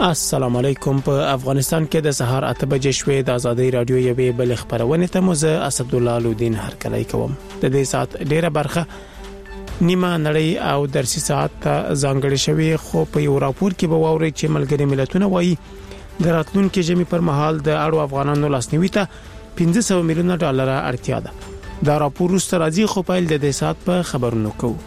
السلام علیکم. په افغانستان کې د سهار 8 بجې شوې د ازادي رادیو یوې بل خبرونه ته مزه اسد الله لودین هرکلی کوم. د دې سات ډیره برخه نیمه نړۍ او درسي ساعت ځانګړي شوی، خو په یو راپور کې به ووري چې ملګری ملتونه وایي د راتلونکي جمی پر مهال د اړو افغانانو لاسنیوي ته 500 میلیون ډالر اړتیا ده. دا راپور وروسته راځي، خو په د دې سات په خبرونو کوو.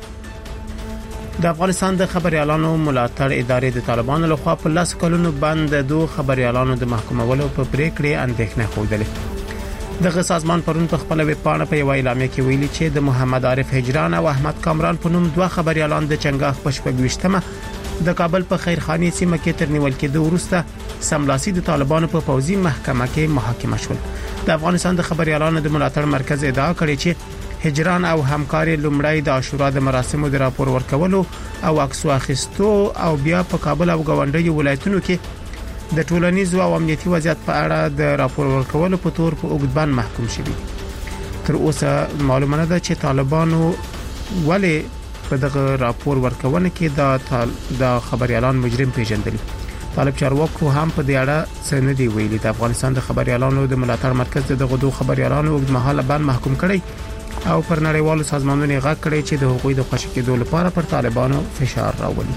د افغانستان د خبريالانو ملاتړ ادارې د طالبانو لخوا په لاس کلونو بند دوه خبريالانو د محکومولو په پریکړې اندېښنه خوده. دغه سازمان پرون په خپل ویب پاڼه په یو اعلامیه کې ویلي چې د محمد عارف هجران او احمد کامران په نوم دوه خبريالان د چنګاښ په 28مه د کابل په خیرخاني سیمه کې تر نیول کېدو وروسته سملاسي د طالبانو په پوځي محکمه کې محاکمه شول. د افغانستان د خبريالانو د ملاتړ مرکز ادعا کړې چې هجران او همکاري لومړی د عاشورا د مراسمو د راپور ورکولو او عکس اخیستو او بیا په کابل او غونډۍ ولایتونو کې د ټولنیز او امنیتي وضعیت په اړه د راپور ورکولو په تور په اوږدبان محکوم شوي. تر اوسه معلومه نه ده چې طالبانو ولې په دغه راپور ورکونه کې د خبريالان مجرم پیژندل. طالب چارواکو هم په دې اړه څه نه دی ویلي. د افغانستان د خبريالانو د ملاتړ مرکز دغه دوه خبريالانو اوږدمهاله بند محکوم کړي او پر نړیوالو سازمانونو غږ کړی چې د حقوقي د خوشی کېدو لپاره پر طالبانو فشار راولي.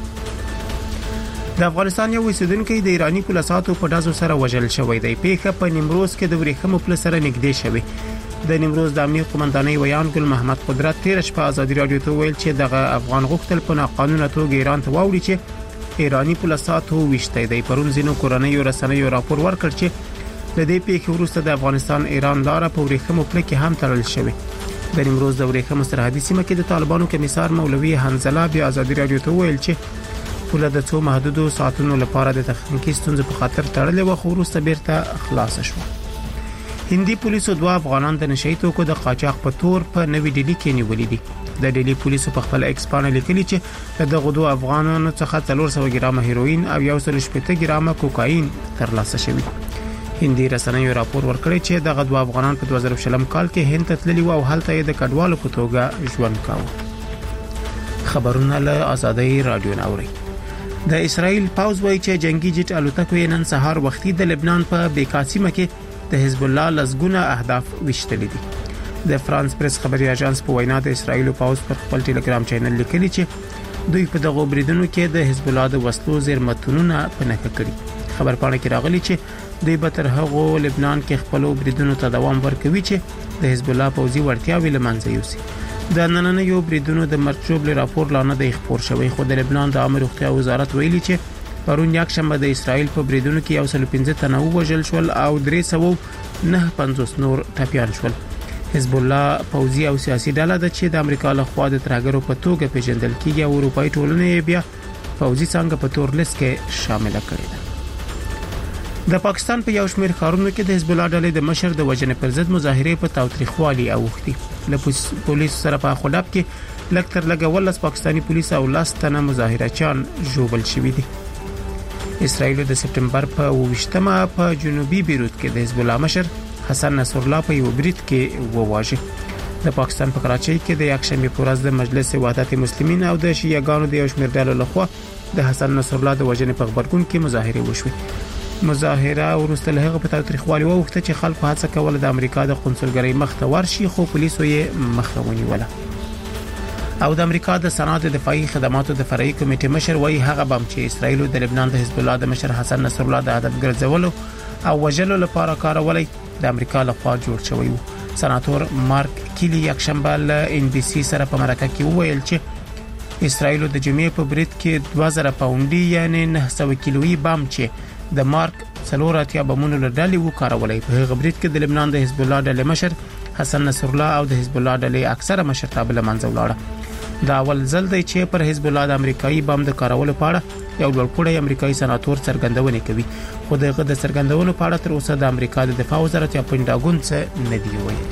د افغانستان یو اوسیدونکو د ایرانی پولیسو په داسو سره وژل شوی دی. پیښه په نیمروز کې د ورېښمو پل سره نږدې شوی. د نیمروز د امنیت قومندانۍ ویان ګل محمد قدرت 13 شپه ازادي رادیو ته ویل چې دغه افغان غوښتل په قانوني توګه ایران ته واوړي چې ایرانی پولیسو وشته دی. پرون زینو کورنۍ رسنیو راپور ورکړ چې د دې پیښې وروسته د افغانستان ایران لار په ورېښمو پل کې هم تړل شوی. د نیمروز د ورېښمو سرحدي سیمه کې د طالبانو کمیسار مولوي حنزله بیا ازادي رادیو ته ویل چې پوله د څو محدودو ساعتونو لپاره د تخنیکی ستونزو په خاطر تړلې و، خو وروسته بیرته خلاص شو. هندي پولیسو دوه افغانان د نشئی توکو د قاچاق په تور په نوې ډیلی کې نیولې دي. د ډیلی پولیسو په خپل ایکس باندې لیکلي چې دغه دوه افغانانو څخه 400 ګرام هیروین او 180 ګرام کوکاین ترلاسه شوی. هندي رسنیو راپور ورکړی چې دغه دوه افغانان په 2020 کال کې هند ته تللي او هلته یې د کډوالو په توګه ژوند کاوه. خبرونه له ازادي رادیو ناوري. د اسرائیل پاوز وایي چې جنگي جټ الوتکو نن سهار وختي د لبنان په بیکاسیمه کې د حزب الله لزګونه اهداف وشتلې دي. د فرانس پریس خبري اژانس په وینا د اسرائیل پاوز پر خپل ټلګرام چینل لیکلي چې دوی په دغه بریدونو کې د حزب الله د وسلو زیرمتونونه په نښه کړي. خبر پاڼه کې راغلي چې دوی به تر هغه لبنان کې خپل بریدونو ته دوام ورکوي چې د حزب الله پوځي وړتیاوې لمنځه یوسي. د نننې یو بریدونو د مرچوب راپور لانه د خبر شوی، خو د لبنان د امر روغتیا وزارت ویلي چې پرون یکشنبه د اسرائیل په بریدونو کې 115 تنه وژل شول او 359 نور ټپيان شول. حزب الله پوځي او سیاسي ډله ده چې د امریکا له خوا د ترهګرو په توګه پیژندل کیږي او اروپאי ټولنې بیا پوځي څنګه په تور لیست کې شامل کړي ده. د پاکستان په یو شمېر ښارونو کې د حزب الله ډلې د مشر د وژنې پر ضد مظاهره په تاوتریخوالي اوښتي. له پولیسو سره په خلاب کې لکتر لګول پاکستانی پولیس او لاس تنه مظاهرچیان جوړل شوې دي. اسرائیل د سپټمبر په 28مه په جنوبي بیروت کې د حزب الله مشر حسن نصر الله په یو برید کې وواژه. د پاکستان په کراچۍ کې د یکشنبه په ورځ د مجلس وحدت المسلمین او د شیعاګانو د یو شمېر ډلو لخوا د حسن نصر الله د وژنې په خبرګون کې مظاهره وشوه. مظاهره ورسته له هغه په تاریخوالي وخت چې خلکو هڅه کوله د امریکا د قونسلګرۍ مخته ورشي، خو پولیسو یې مخه ونیوله. او د امریکا د صنعت دفاعي خدماتو د فرعي کمیټې مشر وایي هغه بم چې اسرائیل د لبنان د حزب الله د مشر حسن نصر الله د هدف ګرځولو او وژلو لپاره کارولای د امریکا لخوا جوړ شوی و. سناتور مارک کیلی یکشنبه له ان بي سي سره په مرکه کې وویل چې اسرائیل د جمعې په برید کې 2000 پاونډي یعنی 900 کیلویي بم چې د مارک څلوراتیا بمونو لړلې و کارولای. په هغه برید کې د لبنان د حزب الله ډلې مشر حسن نصر الله او د حزب الله ډلې اکثره مشرتابه لمنځه ولاړه. دا اول ځل دی چې پر حزب الله د امریکایي بم د کارولو په اړه یو لوړپوړی امریکایي سناتور څرګندونه کوي، خو دغه د څرګندونو په اړه تر اوسه د امریکا د دفاع وزارت یا پینټاګون څخه نه دی ویلي.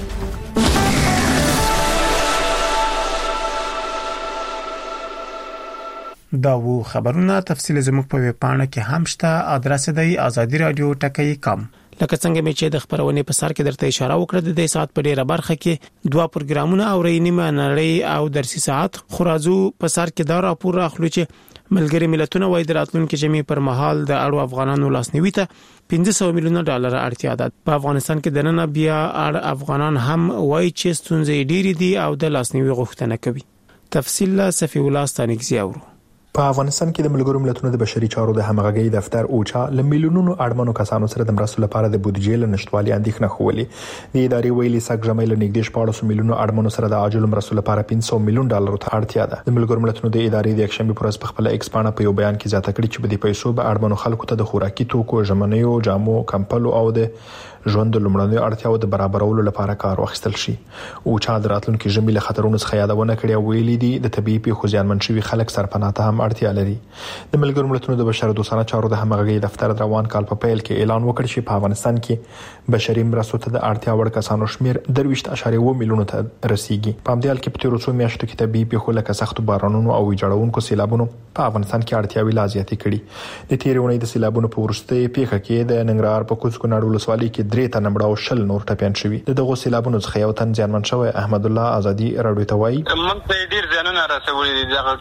دا وو خبرونه تفصیل زموږ په ویب پاڼه کې هم شته. ادرس دی azadi.radio.com. لکه څنګه چې د خبرونې په سر کې درته اشاره وکړه د دې ساعت په ډیره برخه کې 2 پروګرامونه او نیمه نړۍ او درسي ساعت خورازو په سر کې دا راپور راخلو چې ملګری ملتونه وايي د راتلونکو جمعي پر مهال د اړو افغانانو لاسنیوي ته $500 میلیون اړتیا ده. په افغانستان کې دننه بیا اړ افغانان هم وايي چې ستونزې ډېری دي او د لاسنیوي غوښتنه کوي. تفصیل صفی الله ستانګزی اورو. په افغانستان کې د ملګرو ملتونو د بشري چارو د همغږي دفتر اوچا ل میلیونونو اړمنو کسانو سره د مرستو لپاره د بودیجې له نشټوالي اندېښنه خوولې. د ادارې ویلي سګ جمعي له نږدې 14 میلیونو اړمنو سره د عاجل مرستو لپاره $500 میلیون ته اړتیا ده. د ملګرو ملتونو د ادارې د یکشنبه پر ورځ په خپل ایکس باندې په یو بیان کې زیاته کړې چې په دې پیسو به اړمنو خلکو ته د خوراکي توکو، ژمنیو جامو، کمپلو او د ژوند لومړنۍ اړتیاو د برابرولو لپاره کار واخیستل شي. اوچا د راتلونکو ژمي له خطرونو څخه یادونه کړې او ویلي دي د طبيعي پیښو زیانمن شوي خلک سرپناه ته هم اړتیا لري. د ملګرو ملتونو د بشري دوستانه چارو د همغږي دفتر روان کال په پیل کې اعلان وکړ چې په افغانستان کې بشري مرستو ته د اړتیا وړ کسانو شمیر 23.1 میلیون ته رسیدي. په همدې حال کې په تیر څو میاشتو کې طبيعي پیښو لکه سخت بارانونو او ویجاړونکو سیلابونو په افغانستان کې اړتیاوې لا زیاتې کړي. د تیرونې د سیلابونو په وروستۍ پیښه کې د ننګرهار په کوڅ کونړ ولسوالۍ کې 3 تنه مړه او 10 نور ټپيان شوي. دغه سیلابونو څخه یو تن ځانمن شوی احمد الله ازادي راډیو ته وایي موږ ته ډیر ځانونه راسولې دي دغه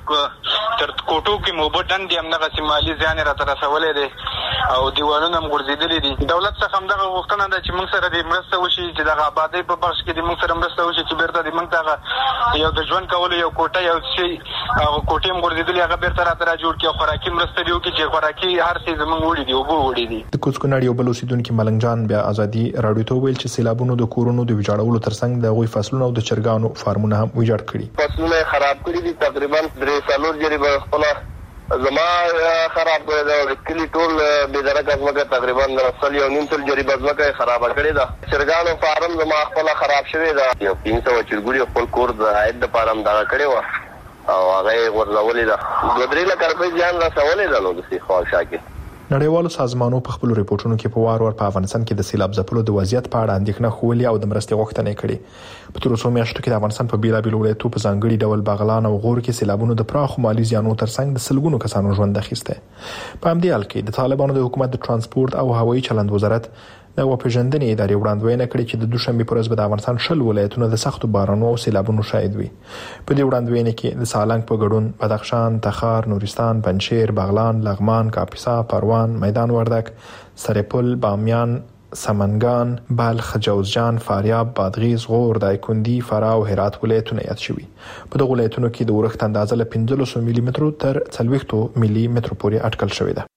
تر کوټو کې موبټن دي همدغه سیمالي ځان راته راسولې دي او دیوالونه هم ګرځېدلې دي. دولت څخه همدغه غوښتنه ده چې موږ سره د مرسته وشي چې دغه آبادی په بخش کې د موږ سره مرسته وشي چې بیرته د موږ ته یو د ژوند کولو یو کوټه یو شي او کوټې هم ګرځېدلې هغه بیرته راته جوړ کړي خوراکي مرسته دیو کې چې خوراکي هر څه زموږ وړي دي او وړي دي. د کوڅ کونړ یو بل اوسیدونکو ملنګ جان بیا ازادي راډیو ته ویل چې سیلابونو د کورونو د ویجاړولو ترڅنګ د غوي فصلونو او د چرګانو فارمونه هم ویجاړ کړي. فصلونه خراب کړي دي تقریبا 3 جریبه خپل زما خراب کړی دا کلی ټول به درکه ځمکه تقریبا 3.5 جریبه ځمکه خراب کړی دا چرګانو فارم زما خپل خراب شوی دا یو 300 چرګوړي خپل کور د عاید د فارم دا کړی و او هغه ورلولې دا 2-3 لک روپۍ ځان را سوالې دا نو د سی خواښه کې. نړیوالو سازمانونو په خپل ریپورتونو کې په وار په افغانستان کې د سیلاب ځپلو د وضعیت په اړه اندېښنه خوولې او د مرستې غوښتنې کړې. په تیر څو میاشتو کې د افغانستان په بیلابیلو ولایتونو په ځانګړي ډول بغلان او غور کې سیلابونو د پراخو مالي زیانونو ترڅنګ د سلګونو کسانو ژوند اخیسته. په همدې حال کې د طالبانو د حکومت د ترانسپورت او هوایي چلند وزارت د وپېژندنې ادارې وړاندوینه کړې چې د دوشنبه پر ورځ د افغانستان 10 ولایتونو د سختو بارانونو او سیلابونو شاهد وي. په دې وړاندوینه کې د سالنګ په ګډون بدخشان، تخار، نورستان، پنجشیر، بغلان، لغمان، کاپیسا، پروان، میدان وردک، سرپل، بامیان، سمنګان، بلخ، جوزجان، فاریاب، بادغیس، غور، دایکندي، فراه او هرات ولایتونه یاد شوي. په دغه ولایتونو کې د اورښت اندازه له 1500 ملي مترو تر 40 ملي مترو پورې اټکل شوې ده.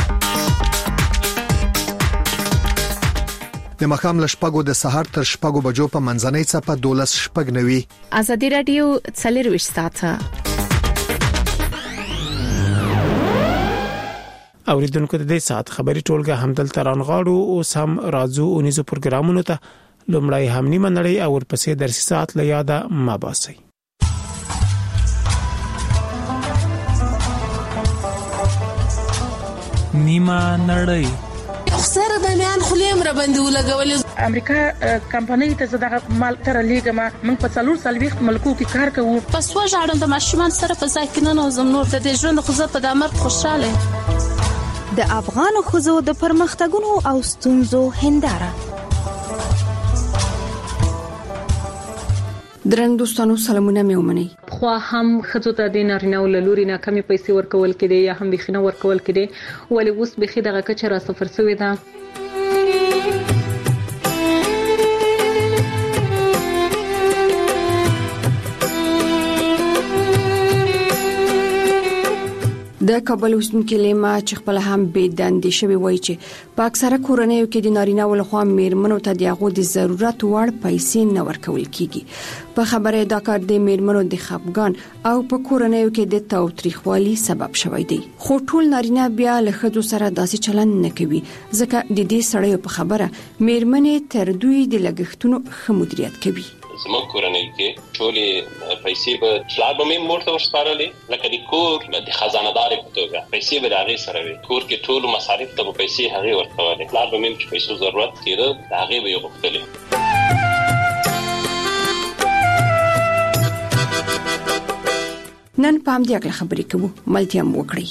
د مخام لشپګو د سحر تر شپګو بجو په منځنۍ چپه 12:09 ازادي رادیو 24 ساعته اوریدونکو د دې ساعت خبري ټولګه همدل تران غاړو او سم رازو اونیزو پروګرامونو ته لومړی هم نیمه نړۍ او ورپسې درسي ساعت له یاده ما باسي. نیمه نړۍ سره د میان خلیم را باندې ولګول. امریکا کمپنۍ ته زداغه مال تر لیګما موږ په 4 ملکو کې کار کوو. پس وژاړم د ماشومان سره په ځکه نه نوزم نور د ژوند خو زه په دمر خوشاله. د افغان خوځو د پرمختګونو او ستونزو هنداره. درنګ دوستانو سلامونه مې ومني. خو هم خځو ته د نارینه او لوري نه کمی پیسې ورکول کېدي یا هم بخینه ورکول کېدي ولې اوس بخي دغه کچه را صفر شوې ده. د کابل اوسیدونکو لیما چې خپل هم بيدندې شوی وایي چې په اکثره کورنیو کې د نارینه ول خوا میرمنو ته دغه د ضرورت وړ پیسې نه ورکول کیږي. په خبره دا کار د میرمنو د خپګان او په کورنیو کې د تاوتریخوالي سبب شوی دی. خو ټول نارینه بیا له خځو سره داسې چلند نه کوي ځکه د دې سړیو په خبره میرمنې تر دوی د لګښتونو ښه مدیریت کوي. زموږ کورنۍ کې ټولې پیسې به پلار به مې مور ته ورسپارلې لکه د کور د خزانه‌دارې په توګه پیسې به د هغې سره وي. کور کې ټولو مصارف ته به پیسې هغې ورکولې. پلار به مې چې پیسو ضرورت کېده د هغې به یې غوښتلې. نن په همدې اړه خبرې کوو. ملتیا مو وکړئ.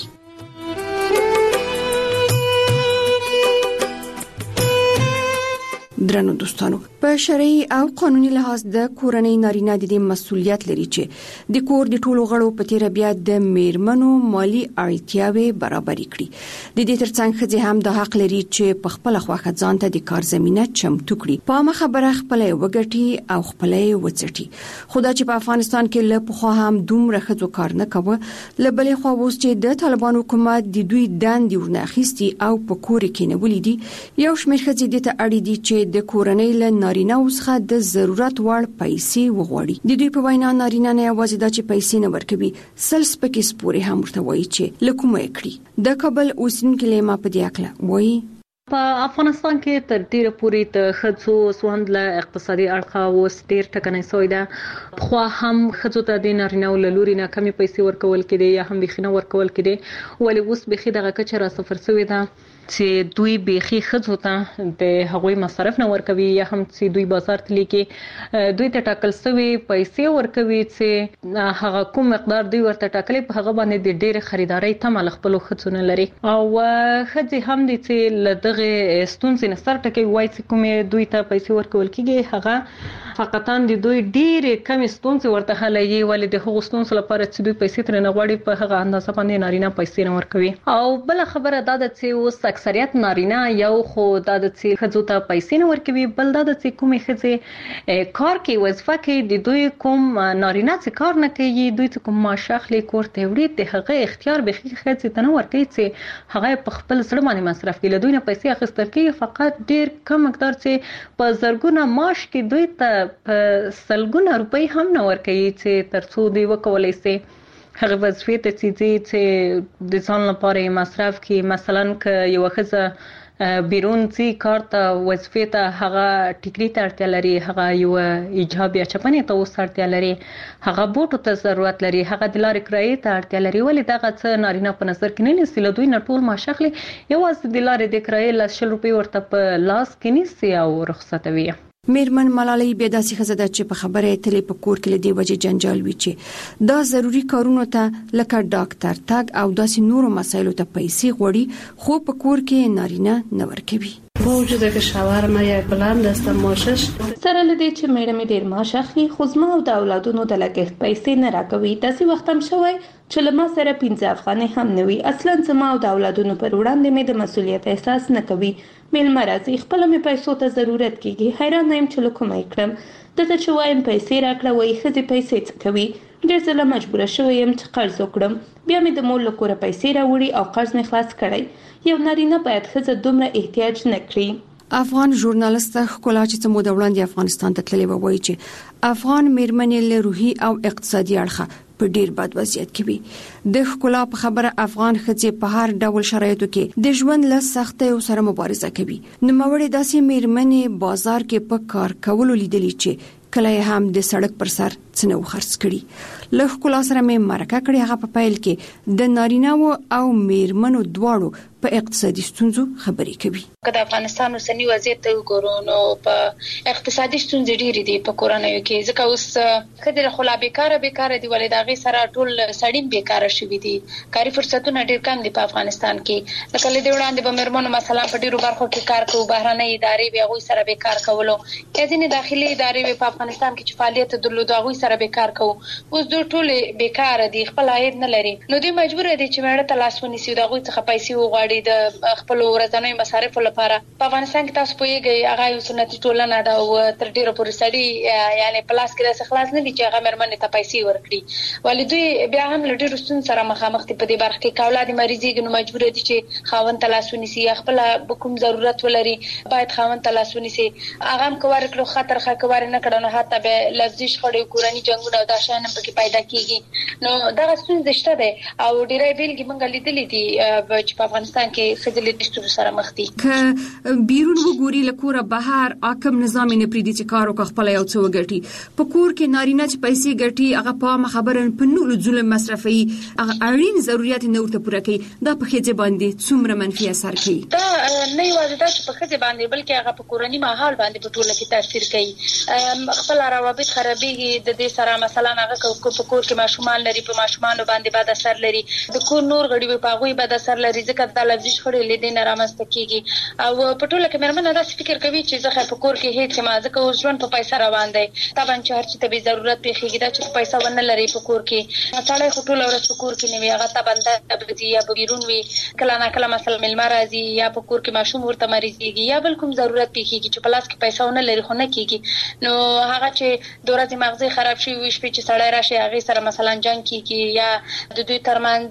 درنو دوستانو په شرعي او قانوني لحاظ د کورنۍ نارینه د مسؤلیت لري چې د کور د ټولو غړو په تیر بیا د میرمنو مالی اړتیاوي برابر کړي. د دې ترڅنګ خځې هم د حق لري چې په خپل خواخه ځان ته د کار زمينه چمتو کړي. په مخبره خپل وګټي او خپل وڅټي. خدای چې په افغانستان کې له پخوا هم دومره خځو کار نه کوي، لبلې خو اوس چې د طالبان حکومت د دوی دندې ورناخيستي او په کور کې نه ولیدي، یو شمېر خځې د ته اړ دي چې د کورنۍ له نارینه اوسخه د ضرورت وړ پیسې وغوړي. د دوی په وینا نارینه نه یوازې د چې پیسې نه ورکوي، سلس پکې سپوري هم ورته وایي چې لکومه کړی. د کابل اوسنکې لیما په دې اکله وایي په افغانستان کې تر ډیره پورې د خځو سوند له اقتصادي اړخه اوس ډیر ټکنۍ سوی ده. خو هم خځو ته د نارینه ولوري نه کمی پیسې ورکول کېدي یا هم بخینه ورکول کېدي، ولې اوس بخي دغه کچه را صفر سوی ده چې دوی بخي خځو ته د هغوی مصرف نه ورکوي یا هم چې دوی بازار ته لیکي دوی ته ټاکل سوی پیسې ورکوي چې هغه کوم مقدار دوی ورته ټاکلي په هغه باندې د ډېر خریداري تمه خپل خځو نه لري. او خځې هم دي چې لدغه ستونزې نه سر ټکي وای چې کومې دوی ته پیسې ورکول کیږي هغه فقط د دوی ډېر کم ستونزې ورته حلوي، ولې د هغو ستونزو لپاره چې دوی پیسې تر نه غواړي په هغه اندازه باندې نارینه پیسې نه ورکوي. او بل خبره دا ده چې اوس اکثریت نارینه یو خو دا د چې خځو ته پیسې نه ورکوي، بل دا د چې کومې خځې کار کوي وظیفه کوي د دوی کوم نارینه چې کار نه کوي، دوی چې کوم معاش اخلي کور ته وړي د هغه اختیار به خځې ته نه ورکوي چې هغه په خپل سړی باندې مصرف کوي. له دوی نه پیسې اخیستل کیږي، فقط ډیر کم مقدار چې په زرګونه معاش کې دوی ته په سلګونه روپۍ هم نه ورکوي چې ترڅو دوی وکولای شي هغه وظیفې ته چې د ځان لپاره مصرف کی. مثلا که یو ښځه بیرون ځي کار ته وظیفې ته، هغه ټیکري ته اړتیا لري، هغه یو ایجاب یا چپنې ته اوس اړتیا لري، هغه بوټو ته ضرورت لري، هغه د لارې کرایې ته اړتیا لري، ولې دغه څه نارینه په نظر کې نه نیسي. له دوی نه ټول معاش اخلي، یوازې د لارې د کرایې 100 روپۍ ورته په لاس کې نیسي او رخصتوي. میرمن ملالۍ بیا داسې ښځه ده چې په خبره اتلې په کور کې له دې وجې جنجال وي چې دا ضروری کارونو ته لکه ډاکټر تګ او داسې نورو مسایلو ته پیسې غوړي، خو په کور کې نارینه نه ورکوي. با وجود که شوهر ما یک بلند است معاشش سره لدی چې میړه می ډیر معاش اخلي، خو زما او د اولادونو د لګښت پیسې نه راکوي. داسې وخت هم شوی چې لما سره 15 افغانۍ هم نه وي. اصلا زما او د اولادونو پر وړاندې می د مسؤلیت احساس نه کوي. میلمه راځي، خپل می پیسو ته ضرورت کیږي، حیران یم چې لکه مې کړم. دته چې وایم پیسې راکړه، وای خځې پیسې څه کوي. ډېر ځله مجبوره شوم یم چې قرض وکړم، بیا مې د مور له کوره پیسې راوړي او قرض مې خلاص کړی. یو نارینه باید ښځه دومره احتیاج نه کړي. افغان ژورنالیست ښکلا چې څه موده وړاندې افغانستان ته تللی و، وایي چې افغان میرمنې له روحي او اقتصادي اړخه په ډیر بد وضعیت کې وي. د ښکلا په خبره افغان ښځې په هر ډول شرایطو کې د ژوند له سختیو سره مبارزه کوي. نوموړې داسې میرمنې بازار کې په کار کولو لیدلې چې کله هم د سړک پر سر څنو خرڅ کړي. له ښکلا سره مې مرکه کړې، هغه په پیل کې د نارینه او میرمنو دواړو په اقتصادي ستونزو خبرې کوي. کله افغانستان اوسنی وضعیت ته وګورو نو په اقتصادي ستونزې ډېرې دي په کورنیو کې، ځکه اوس خځې خلا بیکاره دي، ولې دا غي سره ټول سړی بیکاره شوي دي. کاري فرصتونه ډېر کم دي په افغانستان کې. لکه له دې وړاندې به میرمنو مثلا په ډېرو برخو کې کار کوي، بهرنۍ ادارې به غوي سره بیکار کولو، ځینې داخلي ادارې په افغانستان کې چې فعالیت درلود غوي سره بیکار کوي. اوس دوی ټول بیکاره دي، خپل عاید نه لري، نو دوی مجبور دي چې مړه ته لاس ونیسي، دا غوي څخه پیسې وغواړي د خپل ورځنیو مصارفو لپاره. په افغانستان کې تاسو پوهیږئ هغه یو سنتي ټولنه ده او تر ډیره پورې سړي یعنی پلاس کې د خلاص نه دي چې هغه مرمنې ته پیسې ورکړي، ولې دوی بیا هم له ډیرو ستونزو سره مخامخ دي په دې برخه کې. اولاد مریضي نو مجبور دي چې خاوند ته لاس ونیسي، خپل کوم ضرورت ولري باید خاوند ته لاس ونیسي. هغه هم کوار کړو خطر خکوار نه کړنو، حتی به لفظي شخړې کورني جنگونه او دا شان پکې پیدا کیږي. نو دا ستونزې شته ده او ډیره بیلګې موږ لیدلې دي چې په افغانستان کې خځې له دې سره مخ دي. که بیرون وګوري لکوره بهر حاکم نظام نه پریدي چې کار وکړي خپل یو څه وګټي، په کور کې نارینه چې پیسې ګټي هغه په خبره په نور ظلم مصرفي، هغه اړین ضرورت نه ورته پوره کوي. دا په خځې باندې څومره منفي اثر کوي؟ دا نه یوازې دا چې په خځې باندې بلکې هغه په کورنی ماحول باندې په ټوله کې تاثیر کوي. خپل روابط خرابېږي د دې سره. مثلا هغه په کور کې ماشومان لري، په ماشومانو باندې بد اثر لري، د کور نور غړي په هغه بد اثر لري، ځکه د لفظي شخړې لیدنه رامنځته کیږي او په ټوله کې مېرمن دا فکر کوي چې زه په کور کې هیڅ ما ځکه اوس ژوند په پیسې روان دی طبعا چې هر څه ته به ضرورت پیږي دا چې پیسې ونه لري په کور کې سړی خو ټول ورځ په کور کې نه وي هغه ته بنده دی یا بیرون وي کله نه کله مثلا ملما راځي یا په کور کې ماشوم ورته مریضيږي یا بل کوم ضرورت پیږي چې په لاس کې پیسې ونه لري خو نه کیږي نو هغه چې د ورځې مغزي خراب شي وي شپې چې سړی راشي هغه سره مثلا جنگ کیږي یا د دوی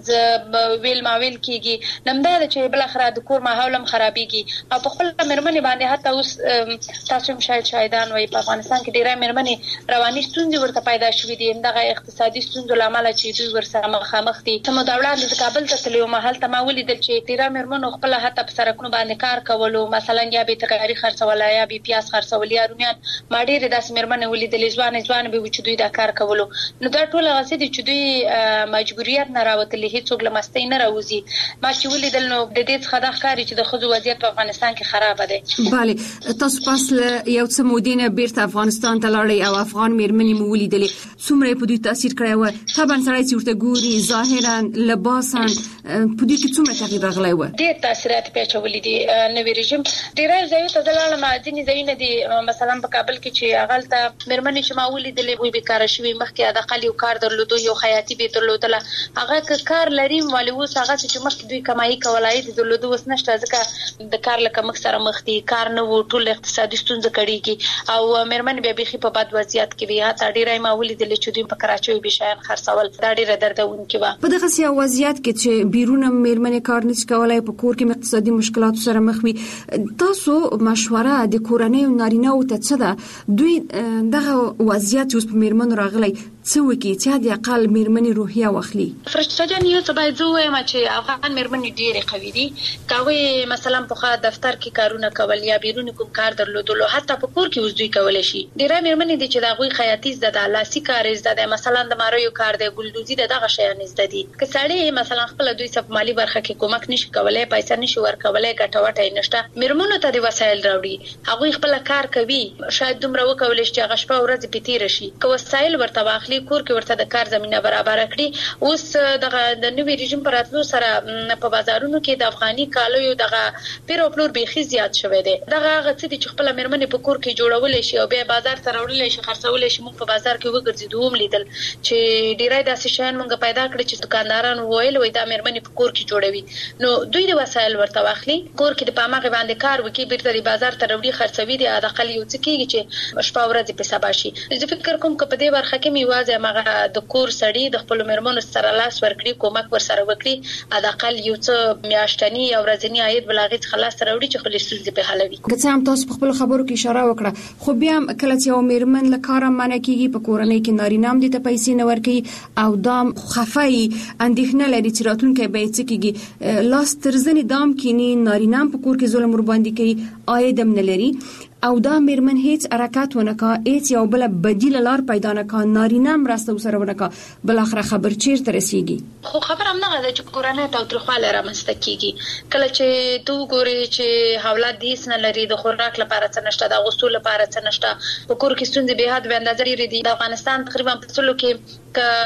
ترمنځ ویل ماویل کیږي نمدا چې بل اخر د کور ماحول هم خرابيږي او په خپل مېرمنې باندې حتی اوس تاسو هم شاهدان وي په افغانستان کې ډېرې مېرمنې رواني ستونزې ورته پیدا شوې دي دغه اقتصادي ستونزو لامل چې دوی ورسره مخامخ دي سمو دا وړاندې د کابل ته تلو محل ته ما ولیدل چې ډېرې مېرمنو خپل حتی په سرکونو باندې کار کولو مثلا یا به ترکاري خرڅول یا به پیاز خرڅول یا رومیان ما ډېرې داسې مېرمنې ولیدل ځوان به چې دوی دا کار کولو نو دا ټول غسې دي چې دوی مجبوریت نه راوتلې هیڅ لمستې نه راوځي ما چې ولیدل نو د دې څخه د ښکاری چې د خزو وضعیت په افغانستان کې خراب دی bale تاسو پاس یو څه مودینه بیرته افغانستان ته لاړې او افغان مېرمنې مو ولیدلې څومره په دوی تاثیر کړی و طبعا سړی چې ورته ګوري ظاهرا لباسا په دوی کې څومره تغییر راغلی و ډېر تاثیرات پیښولې دي نوې رژیم ډېر ځایو ته دلاله معدني ځایونه دي مثلا په کابل کې چې اغلته مېرمنې چې ما ولیدلې وي بیکاره شوي مخکې د خالي کار درلودو یو خیاطي به درلودله هغه کار لري مالي وس هغه چې مخکې دوی کمایي کولای دي درلودو وس نشته ځکه د کار لکه مخ سره مخ دي کار نه وو ټول اقتصادي ستونزې کړيږي او مېرمنې به بيخي په بد وضعیت کې وي هغه ډېرای ما ولیدلې چې دوی په کراچۍ به شاین خرڅول دا ډېر دردونکې و په دغه سیاسي وضعیت کې چې بیرونه مېرمنې کار نشي کولای په کور کې اقتصادي مشکلات سره مخ وي تاسو مشوره د کورنۍ نارینه او ته څه ده دوی دغه وضعیت اوس په مېرمنو راغلی څه وکړي چې د اقل مېرمنې روحیه واخلي فرشته جان یو څه باید زه وایم چې افغان مېرمنې ډېرې قوي دي کاوی مثلا په خا دفتر کې کارونه کول یا بیرون کوم کار درلودلو حتی په کور کې اوس دوی کولای شي ډېرې مېرمنې دي چې دا غوي خیاطي زده د لاسي کار زده مثلا د ماریو کار دی ګلدوزي دغه شیان زده دي که سړی مثلا خپل دوی صف مالی برخه کې کومک نشي کولای پیسې نشي ورکولای ګټوټه نشته مېرمنو ته د وسایل راوړي هغه خپل کار کوي شاید دومره وکولای شي چې غشپه ورځ پتیر شي که وسایل ورته واخلي کور کې ورته د کار زمينه برابر کړي اوس د نوې رژیم پر اتلو سره په بازارونو کې د افغاني کالو یو دغه پیرو پلور بيخي زیات شوی دی دغه غڅ دي چې خپل مېرمنې په کور کې جوړول شي او بیا بازار ته راوړل شي خرڅول شي موږ په بازار کې وګرځیدو هم لیدل چې ډیرای داسې شیان موږ پیدا کړی چې دکانداران وویل وای دا مېرمنې په کور کې جوړوي نو دوی د وسایل ورته واخلي کور کې د پامغه باندې کار وکي بیرته د بازار ته راوړي خرڅوي د اقل یو څه کېږي چې شپه ورځ په سبا شي زه فکر کوم چې په دې برخه کې میوازه مغه د کور سړی د خپل مېرمنو سره لاس ورکړي کومک ورسره وکړي اقل یو څه میاشتنی او ورځنی عاید بلاغت خلاص راوړي چې خپل ستونزې په حلوي که څه هم تاسو په خپل خبرو کې اشاره وکړه خو بیا کله چې یو مېرمن له کاره منع کیږي په کورنۍ کې نارینه هم د پیسې نه ورکړي او دام خفای اندېښنه لري چې راتلونکي به څه کیږي لاس ترزنې دام کینی نارینه هم په کور کې ظلم ور باندې کوي عاید هم نه لري او دا مېرمن هیڅ حرکت ونکا هیڅ یو بل بدیل لار پیدا نه کا نارینه مرسته سره ونکا بل اخر خبر چیرته رسیږي خو خبر هم نه ده چې کورنۍ ته ترخواله رامنځته کیږي کله چې تو ګوري چې حالات دیس نه لري د خوراک لپاره څه نشته د غسل لپاره څه نشته په کور کې ستونزې به حد به اندازې لري د افغانستان تقریبا په څلو کې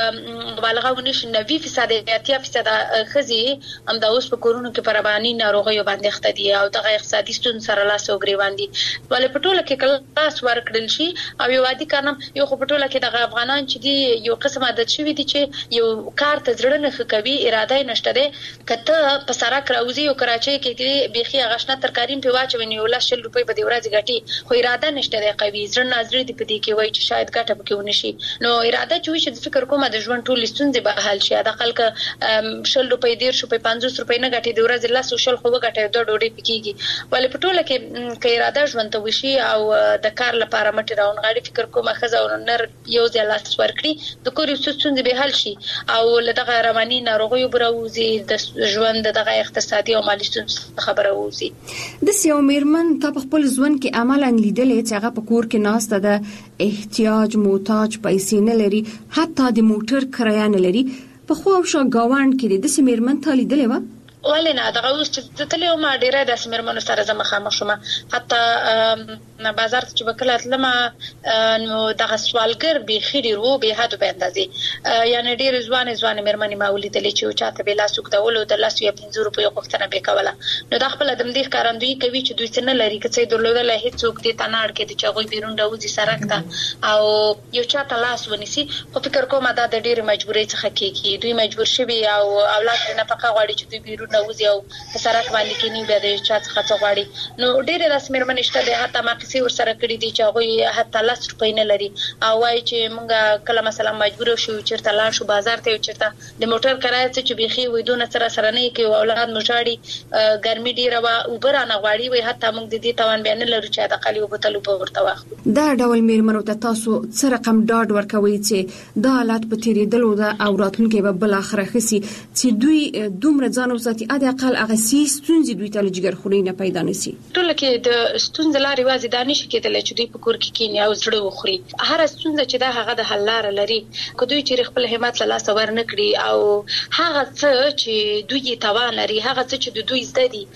ک مبالغه ونشي 90% یا 80% خزي هم د اوس په کورونو کې پربانی ناروغي باندې اخته دي او د اقتصادي ستونزې سره لاس او ګریوان دي ولې په ټوله کې کلاس ورکړل شي او یو عادي کارم یو په ټوله کې د افغانان چې دي یو قسم عادت شوی دي چې یو کار ته ځړنه کوي اراده نشته ده کته په سرک راوځي او کراچۍ کې بيخي غشنه ترکاریم په واچوي یو لس روپۍ په دی ورځ غټي خو اراده نشته ده قوي ځړنه نظر دي په دې کې وای چې شاید ګټه پکې ونشي نو اراده چې وي چې فکر کوم د ژوند ټول ستونزې به حل شي د خلک 100 روپۍ 150 روپۍ 50 روپۍ نه غټي د ورځ لس او شل خو غټي د ډوډۍ پکېږي ولې په ټوله کې کې اراده ژوند ته وشي او د کار لپاره مټي راون غاړي فکر کوم خزه او نر یو ځل لاس ورکړي د کور ستونزې به حل شي او لدغه رواني ناروغي بروزي د ژوند دغه اقتصادي او مالي ستونزې خبره ووزي د سیو مېرمن ته په خپل ژوند کې عملاً لیدلې چې هغه په کور کې ناشته ده احتیاج محتاج پیسې نه لري حتی د موټر کرایه نه لري په خو او شا گاوند کې د سیو مېرمن ته لیدلې و ولنه دغه اوس چې تلو ما ډیره د سمرمنو سره زما خامخ شوم حتی بازار ته چې وکړه تلم نو دغه سوالګر به خېری رو به حد به اندازې یعنی ډیر ځوان مرمنې ما ولیدلې چې چاته به لاسوک دولو د لاسو یا 50 روپیو غوښتنه به کوله نو د خپل د مدیر کارندوی کوي چې دوی څنګه لري چې درلودل هیڅوک دې تناړ کې د چاغوي بیرون راوځي سرک ته او یو چاته لاس ونیسي خو فکر کوم دا د ډیر مجبورۍ څخه کېږي دوی مجبور شوي او اولاد نه پکې غواړي چې دوی بیرون راوځي او سرک باندې کې نه به د چا څخه غواړي نو ډیر رسمي منشته د حتی ما کیسې ور سره کړې دي چې هغه حتی لاس روپۍ نه لري او وايي چې مونږ کله مثلا مجبور شو چیرته لاړ شو بازار ته چیرته د موټر کرایه چې بيخي وېدونه سره نه کوي اولاد مشاړي ګرمي ډیره وا اوبر نه غواړي وي حتی مونږ د دې توان بیان لرو چې د قلی وبتلو په ورته واخلو دا ډول میرمنو ته تاسو څه رقم ډاډ ورکوي چې دا حالات په تیریدلو دا او راتلونکي به بل اخره خسي چې دوی دومره ځان وساتي اته اقل هغه ستونزې دوی ته لږ خوري نه پیدا نشي ټول کې د ستونزې لارې وازي دانش کېدل چې دوی په کور کې کینی او زړه وخوري هر ستونزه چې دا هغه د حل لار لري کو دوی چې خپل همت له لاس ور نه کړی او هغه څه چې دوی توان لري هغه څه چې دوی زده دي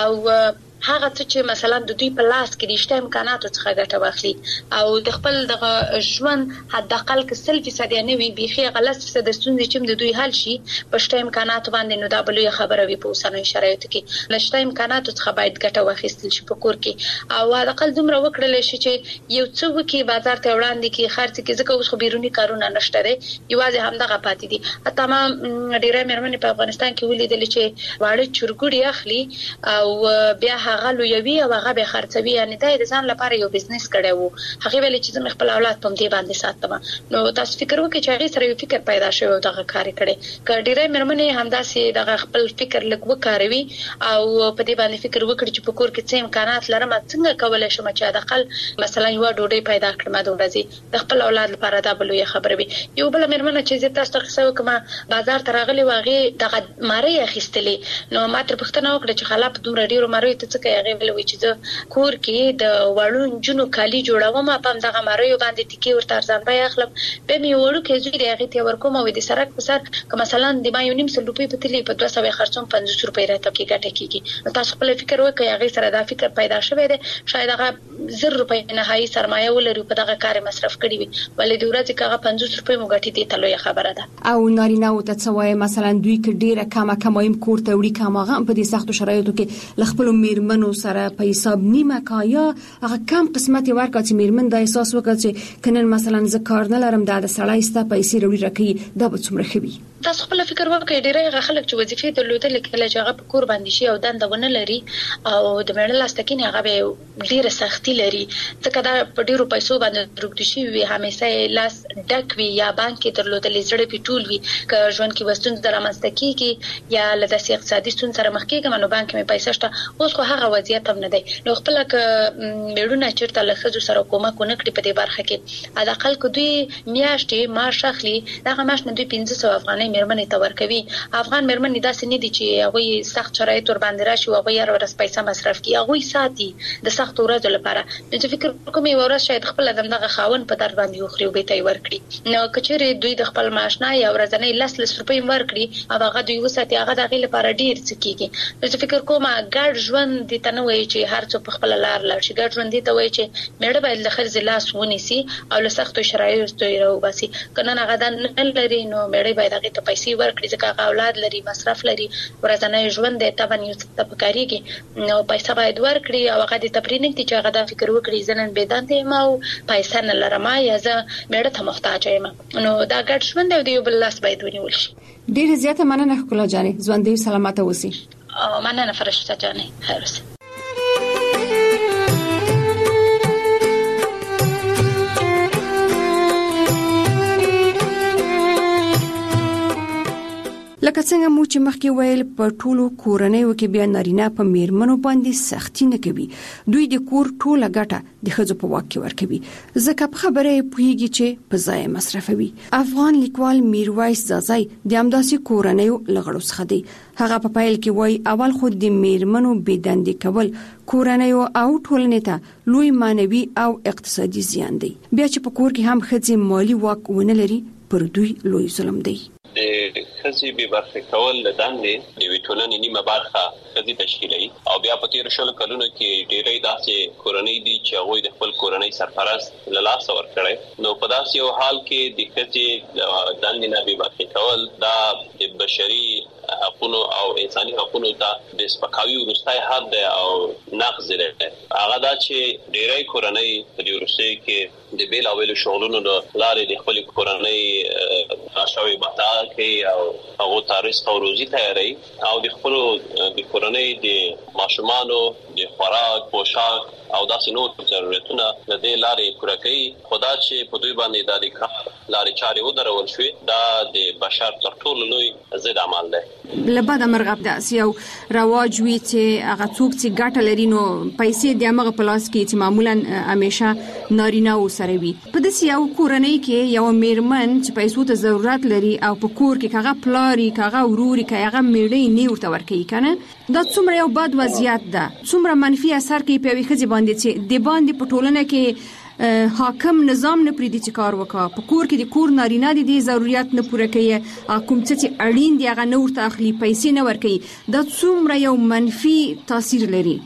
او هغه څه چې مثلا د دوی په لاس کې د شته امکاناتو څخه ګټه واخلي او د خپل دغه ژوند حد اقل کې 100% نه وي بيخي غلط څه د ستونزې چې د دوی حل شي په شته امکاناتو باندې نو دا بلوي خبره وي په اوسنۍ شرایطو کې لشته امکاناتو څخه باید ګټه واخیستل شي په کور کې او حد اقل دومره وکړل شي چې یو څه وکي بازار ته وړاندې کې خرڅ کې ځکه اوس خو بیرونی کارونه نشته دي یوازې همدغه پاتې دي تمام ډیره مېرمنې په افغانستان کې ولیدل چې واړه چورګوړي اخلي او بیا هغه لویوي او هغه به خرڅوي یعنی دا د ځان لپاره یو بزنس کړي وو هغه ویل چې زما خپل اولاد په دې باندې ساتم نو تاسو فکر وکړئ چې هغه سره یو فکر پیدا شوی دا کار کړي کډیره مېرمنې همداسې د خپل فکر لږ وکاروي او په دې باندې فکر وکړي چې په کور کې څه امکانات لرم څنګه کولای شم چې د خپل مثلا یو ډوډۍ پیدا کړم د ورځې د خپل اولاد لپاره دا بلوي خبره وي یو بل مېرمنه چې تاسو ته څه وکم بازار ته راغلي واغې د ماری اخیستلې نو ماته پښتنه وکړه چې خلاف دومره ډیرو ماری ته څه هغه ویل چې د کور کې د وړون جنو کالی جوړوم په دغه مریو باندې ټکی ورته ارزان بیا اخلم به می وړو کې زوی دغه ته ورکوم او د سرک په سر که مثلا د ما یو نیم سل روپۍ په تلی په 200 خرڅوم 50 روپۍ راته کې ګټه کیږي تاسو خپل فکر وکړئ هغه سره دا فکر پیدا شوی دی شاید هغه 1000 روپۍ نهایي سرمایه ولري په دغه کار مصرف کړی وي ولې د ورځې کغه 50 روپۍ مو ګټي دي تلوي خبره ده او نارینه او ته څوای مثلا دوی کې ډیره کمایم کور ته وړي کماغه په دې سختو شرایطو کې لخپل میرمنو سره په حساب نیمه کایا هغه کم قسمت ورکړ چې میرمن د احساس وکړي چې کنن مثلا ز کار نه لرم د سړی ستا پیسې وروړي راکې دا به څومره خوي تاسو خپل فکر وکړئ ډیره خلک چې وظیفې درلودل کله چې هغه په کور باندې شي او دنده ونه لري او د میړه لاستکین هغه به ډیره سختي لري ځکه دا په ډیرو پیسو باندې درګدي شي وي همیشه لاس ډک وي یا بانک کې درلودل زړه پیټول وي که ژوند کې وستون درامستکی کې یا لدا سي اقتصادي ستون سره مخ کېږي نو بانک مې پیسې شته اوس خو هغه وضعیت هم نه دی نو خپل میړونه چیرته لخصو سره کومه کو نکړي په دې برخه کې ادا خلک دوی میاشتې معاش اخلي دا معاش نه دوی 1500 افغانۍ مېرمنې ته ورکوي افغان مېرمنې داسې نه دي چې هغه سخت شرایط ور باندې راشي او هغه یې ورس پیسې مصرف کوي هغه ساتي د سخت ورځو لپاره نو فکر کوم یو ورځ شاید خپل دغه خاون په در باندې وخري او به تی ورکړي نو کچېره دوی د خپل معاش نه یا ورځنی لس روپۍ ورکړي او هغه دوی وساتي هغه دغه لپاره ډیر څه کیږي نو فکر کوم ګډ ژوند دي ته وایي چې هر څو په خپل لار لار شي ګډ ژوند دي ته وایي چې میړه باید له خرڅ لاس ونیسي او له سختو شرایطو یې راوباسي کنه هغه د لري نو میړه باید هغه ته پیسې ورکړي ځکه اولاد لري مصرف لري ورځنی ژوند دی ته باندې څه پکاريږي نو پیسې باید ورکړي او هغه د تپرینګ چې هغه د فکر وکړي ځنن بيدانته ما او پیسې نه لرم یا زه میړه ته محتاج یم نو دا ګډ ژوند دی یو بل لاس باید ونیول شي ډیر زیاته مننه خپل جانې ژوند دې سلامته وسی مننه فرشته جانې هرڅ لکه څنګه مو چې مخکې ویل په ټولو کورنیو کې بیا نارینه په میرمنو باندې سختی نه کوي دوی د کور ټوله ګټه د ښځو په واک کې ورکوي ځکه په خبره پوهیږي چې په ځای مصرفوي افغان لیکوال میرویس زازای د همداسې کورنیو لغړو څخه دی هغه په پایل کې وایي اول خو د میرمنو بېدندې کول کورنیو او ټولنې ته لوی مانوي او اقتصادي زیان دی بیا چې په کور کې هم ښځې مالی واک ونه لري پر دوی لوی ظلم دی د خزي به برخه کول دندې د ویټولنې نیمه برخه خزي تشکیلوي او بیا په تیر شل کلونو کې ډېرې داسې کورنۍ دي چې هغه د خپل کورنۍ سرپرست له لاس ورکړي. نو په داسې یو حال کې د خزي دندې نه به برخه کول دا د بشري حقوقو او انساني حقوقو ته د سپکاوي ورستای حد دی او نقض دی. هغه دا چې ډېرې کورنۍ په دې ورسته کې د بیل او ویل شغلونو لارې د خپل کورنۍ شوي بتا کوي او هغه تاریخ او روزي تیاری او د خپل د کورنۍ د ماشومانو د خوراک پوشاک او داسې نور ضرورتونه د دې لارې پوره کوي. خدا چې په دوی باندې د لارې چارې ودرول شوې دا د بشر تر ټولو لوی ضد عمل دی. لبد مرغب د اسیو رواج وی چې هغه څوک چې ګټه لري نو پیسې د هغه پلاس کې چې معمولا همیشه نارینه وسره وي. په دې یو کورنۍ کې یو میرمن چې پیسو ته ضرورت لري او په کور کې هغه پلاری هغه وروري هغه میړې نه ورته ورکوي کنه دا څومره یو بد وضعیت ده څومره منفي اثر کوي په ویخه باندې چې د باندې په ټولنه کې حاکم نظام نه پریدي چې کار وکړي په کور کې د کور نارینه دي ضرورت نه پوره کوي کوم چې اړین دی هغه نور ته اخلي پیسې نه ورکوي دا څومره یو منفي تاثیر لري.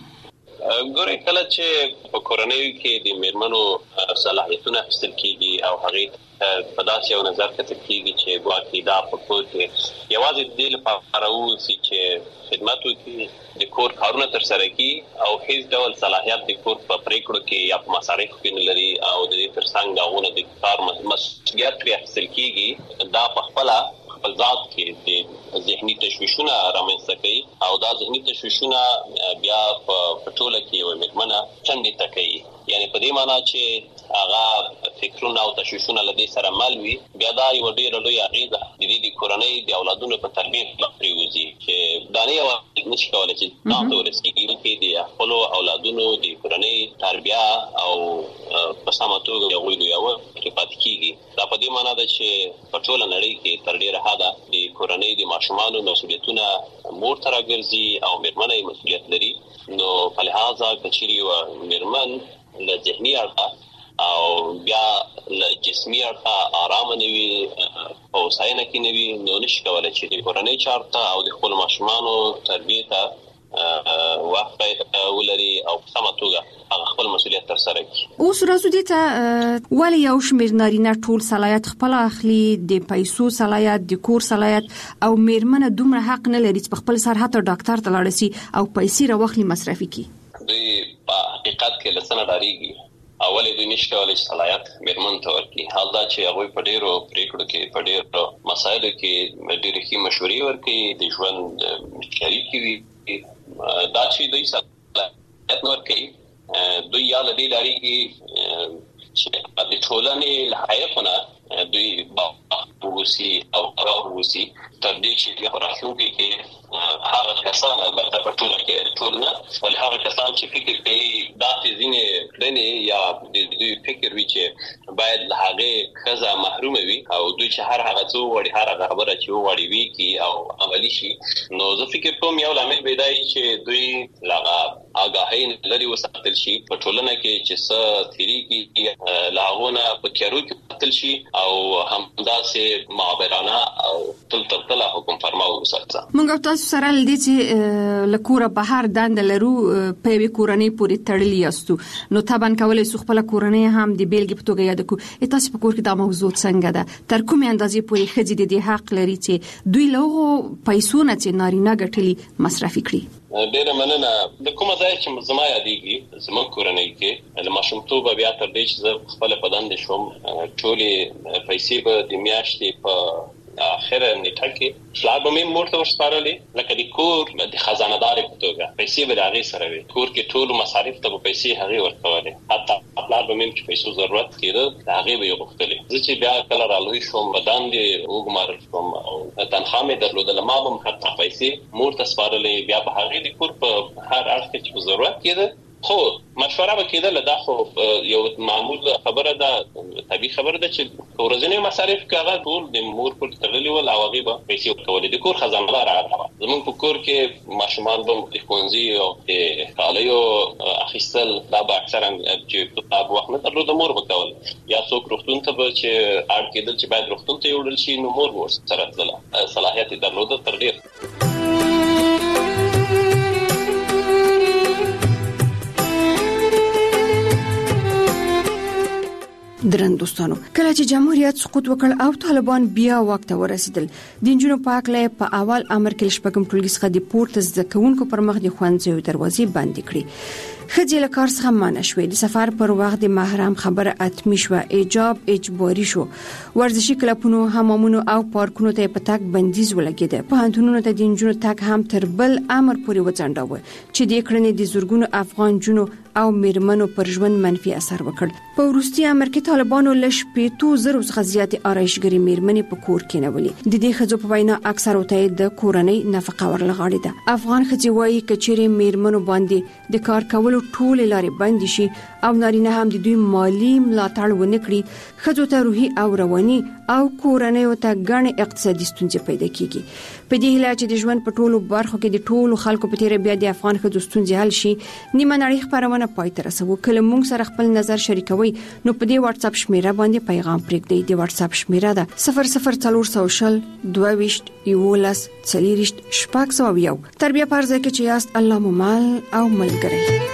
ګورې کله چې په کورنۍ کې د میرمنو صلاحیتونه اخیستل کیږي او هغه په داسې یو نظر کې کېږي چې ګواکې دا په کور کې یوازې د دې لپاره اوسي چې خدمت وکړي د کور کارونه تر سره کړي او هیڅ ډول صلاحیت د کور په پریکړو کې یا په مصارفو کې نه لري او د دې ترڅنګ داونه د کار مسؤلیت پرې اخیستل کېږي دا په خپل ذات کې د ذهني تشویشونه رامنځته کوي او دا ذهني تشویشونه بیا په ټوله کې یو مدمنه چندې تکي. یعنی په دې معنی چې هغه فکرونه او تشویشونه لدې سره مل وي بیا دا یو ډېر لوی اغیزه د دې کورنۍ د اولادونو په تربیت باندې وزي چې دا نه یو نشي کولای چې تاسو ورسېږئ کې د خپل اولادونو د کورنۍ تربیه او په سمه توګه یو کې پاتې کیږي. دا په دې معنی ده چې په ټوله نړۍ کې تر ډېره حده د کورنۍ د ماشومانو مسؤلیتونه مور ته راګرځي او میرمنې مسؤلیت لري. نو په لحاظه کچېری و میرمن له ذهني اړخه او بیا له جسمي اړخه آرام نه وي او ساينه کې نه وي نو نشي کولای چې د کورنۍ چارته او د خپل ماشومانو تربیته وخت ولري او سمه توګه هغه خپل مسؤلیت تر سره کړي. اوس راځو دې ته ولې یو شمېر نارینه ټول صلاحیت خپل اخلي د پیسو صلاحیت د کور صلاحیت او میرمنه دومره حق نه لري چې په خپل سر حتی ډاکټر ته لاړ شي او پیسې راوخلي مصرفي کړي. دوی په حقیقت کې لسنه داریږي اولې دوی نشي کولای صلاحیت میرمن ته ورکړي. حال دا چې هغه په ډیرو پریکړو کې په ډیرو مسایلو کې ډېرې ښې مشورې ورکړي د ژوند شریک وي دا چې دوی صلاحیت ورکړي دوی یا لدې داریږي چې د ټولنې لایقونه دوی باوسي او راووسي تر دې چې په راتلونکي کې هغه کسان البته په ټولنه کې ټولنه ولې هغه کسان چې فکر کوي دا ځینې کړنې یا د دوی فکر وی چې باید له هغه خزه محروم وي او دوی چې هر هغه څو وړي هر هغه خبره چې وړي وي کی او عملی شي نو زه فکر کوم یو لامل پیدا چې دوی لاغه آگاهی لري وساتل شي په ټولنه کې چې څه تیری کې لاغونه په کېرو کې تل شي او همداسې معبرانه او تل حکم فرماو وساتل. موږ تاسو سره لدې چې لکوره بهر دند لرو په وی کورنۍ پورې تړلې یاستو نو طبعا کولای سو خپل کورنۍ هم د بیلګې په توګه یاد کو تاسو په کور کې دا موضوع څنګه ده تر کومه اندازې پورې خځې د حق لري چې دوی له پیسو نه چې نارینه ګټلي مصرفي کړي. ډېر مننه. د کومه ځای چې زما یادېږي زموږ کورنۍ کې له ماشومتوبه بیا تر دې چې زه خپل په دندې شوم ټولې پیسې به د میاشتې په اخره نیټه کې شلا به مې مور ته ورسپارلې لکه د کور د خزانه‌دار په توګه پیسې به د هغې سره وي کور کې ټول مصارف ته به پیسې هغې ورکولې حتی پلار به مې چې پیسو ضرورت کېده د هغې به یې غوښتلې. زه چې بیا کله رالوی شوم په دندې وګمارل شوم او تنخوا مې درلودله ما به هم حتی پیسې مور ته سپارلې بیا به هغې د کور په هر اړخ کې چې ضرورت کېده خو مشوره وکیدل دا خو یو معمول خبره ده، طبيعي خبره ده چې ورځنی مصارف کاغه ټول د مور پر تړلې ول او هغه به پیسې ورکولې. د کور خزانه دار راغله زموږ په کور کې ماشومان به د ښوونځي او د کالیو اخیستل دا به اکثرا چې په وخت نه ترلو د مور وکول، یا څوک روغتون ته به چې اړ کېدل چې باید روغتون ته یوړل شي نو مور ورسره تلله صلاحیت درلوده تر ډیر. درن دوستانو، کله چې جمهوریت سقوط وکړ او طالبان بیا واک ته ورسېدل، د نجونو پاک لای په اول امر کې شپږم ټولګي څخه د پورته زده کوونکو پر مخ د ښوونځیو دروازې بندې کړې. خځې له کار څخه منع شوې، د سفر پر وخت د محرم خبره اتمی شوه، حجاب اجباري شو، ورزشي کلبونو، حمامونو او پارکونو ته په تګ بندیز ولګېده. پوهنتونونو ته د نجونو تګ هم تر بل امر پورې وځنډاوه چې د کړنې د زورګونو افغان جنو او میرمنو پر ژوند منفي اثر وکړ. په وروستي امر کې طالبانو له 15,000 څخه زیاتې آرایشګرې میرمنې په کور کې نیولې. د دې ښځو په وینا اکثره ته د کورنۍ نفقه ورلغاړې ده. افغان ښځې وایي کچېرې میرمنو باندې د کار کولو ټول لارې بند شي او نارینه هم د دوی مالی ملاتړ ونه کړي، ښځو ته روحي او رواني او کورنۍ ته ګڼ اقتصادي ستونزې پیدا کیږي. په دې هیله چې د ژوند په ټولو برخو کې د ټولو خلکو په تیر بیا د افغان ښځو ستونزې حل شي، نیمه نړۍ خبرونه پای ته رسوي. کله موږ سره خپل نظر شریکوي نو په دې واتس اپ شمیره باندې پیغام پرېږدئ. د واتس اپ شمیره ده 00400 22 11 40 شپږ. تر بیا پرځه کې چې یاست الله مو مال او ملګری.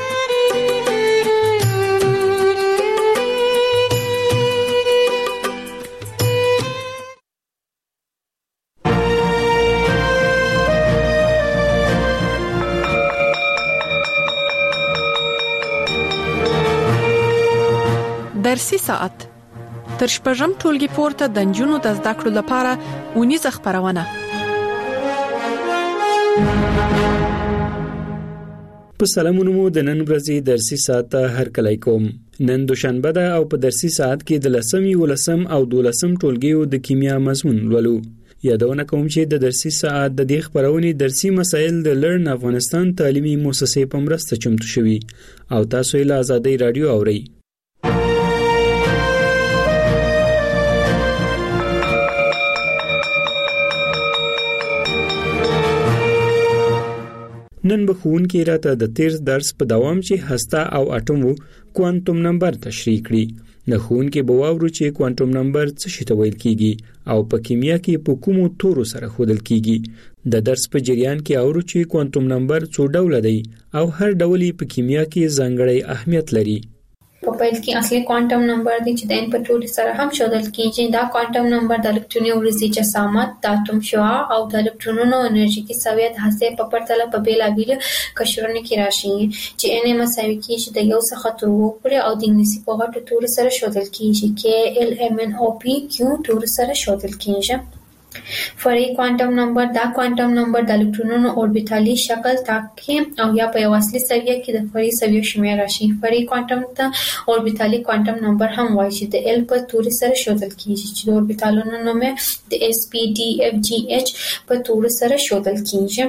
درسي ساعت تر شپږم ټولګي پورته د نجونو د زده کړو لپاره اونیزه خبرونه. په سلامونو مو د نن ورځې درسي ساعت هر کله کوم. نن دوشنبه ده او په درسي ساعت کې د 10 او 12 ټولګیو د کیمیا مضمون ولولو. یادونه کوم چې د درسي ساعت د دې خبرونې درسي مسایل د لرن افغانستان تعلیمي مؤسسې په مرسته چمتو شوي او تاسو یې له آزادۍ رادیو اورئ. نن به ښوونکي راته د تیر درس په دوام چې هسته او اټوم کوانټم نمبر تشریح کړي. نه ښوونکي به واورو چې کوانټم نمبر څه شی ته ویل کیږي او په کیمیا کې په کومو تورو سره ښودل کیږي. د درس په جریان کې اورو چې کوانټم نمبر څو ډوله دی او هر ډول په کیمیا کې ځانګړی اهمیت لري. په پیل کې اصلي کوانټم نمبر دی چې د ان په ټولي سره هم ښودل کیږي. دا کوانټم نمبر د الکتروني ورزي جسامت، د اتوم شعاع او د الکترونونو انرژیکي سویت هسته په پرتله په بیلابیل قشرونو کې راشي چې ان مساوي کیږي د یو څخه تر 2 پورې او د انګلیسي په غټو تورو سره ښودل کیږي کې ال ام ان او پی کیو تورو سره ښودل کیږي. فرعي کوانټم نمبر دا کوانټم نمبر د الکترونونو اوربیتالي شکل ټاکي او یا په اصلي سویه کې د فرعي سویه شمیر راشي. فرعي کوانټم ته اوربیتالي کوانټم نمبر هم وایي چې د ال په توري سره ښودل کیږي چې د اوربیتالونو نوم د اس پی ډي اف جی ایچ په توري سره ښودل کیږي.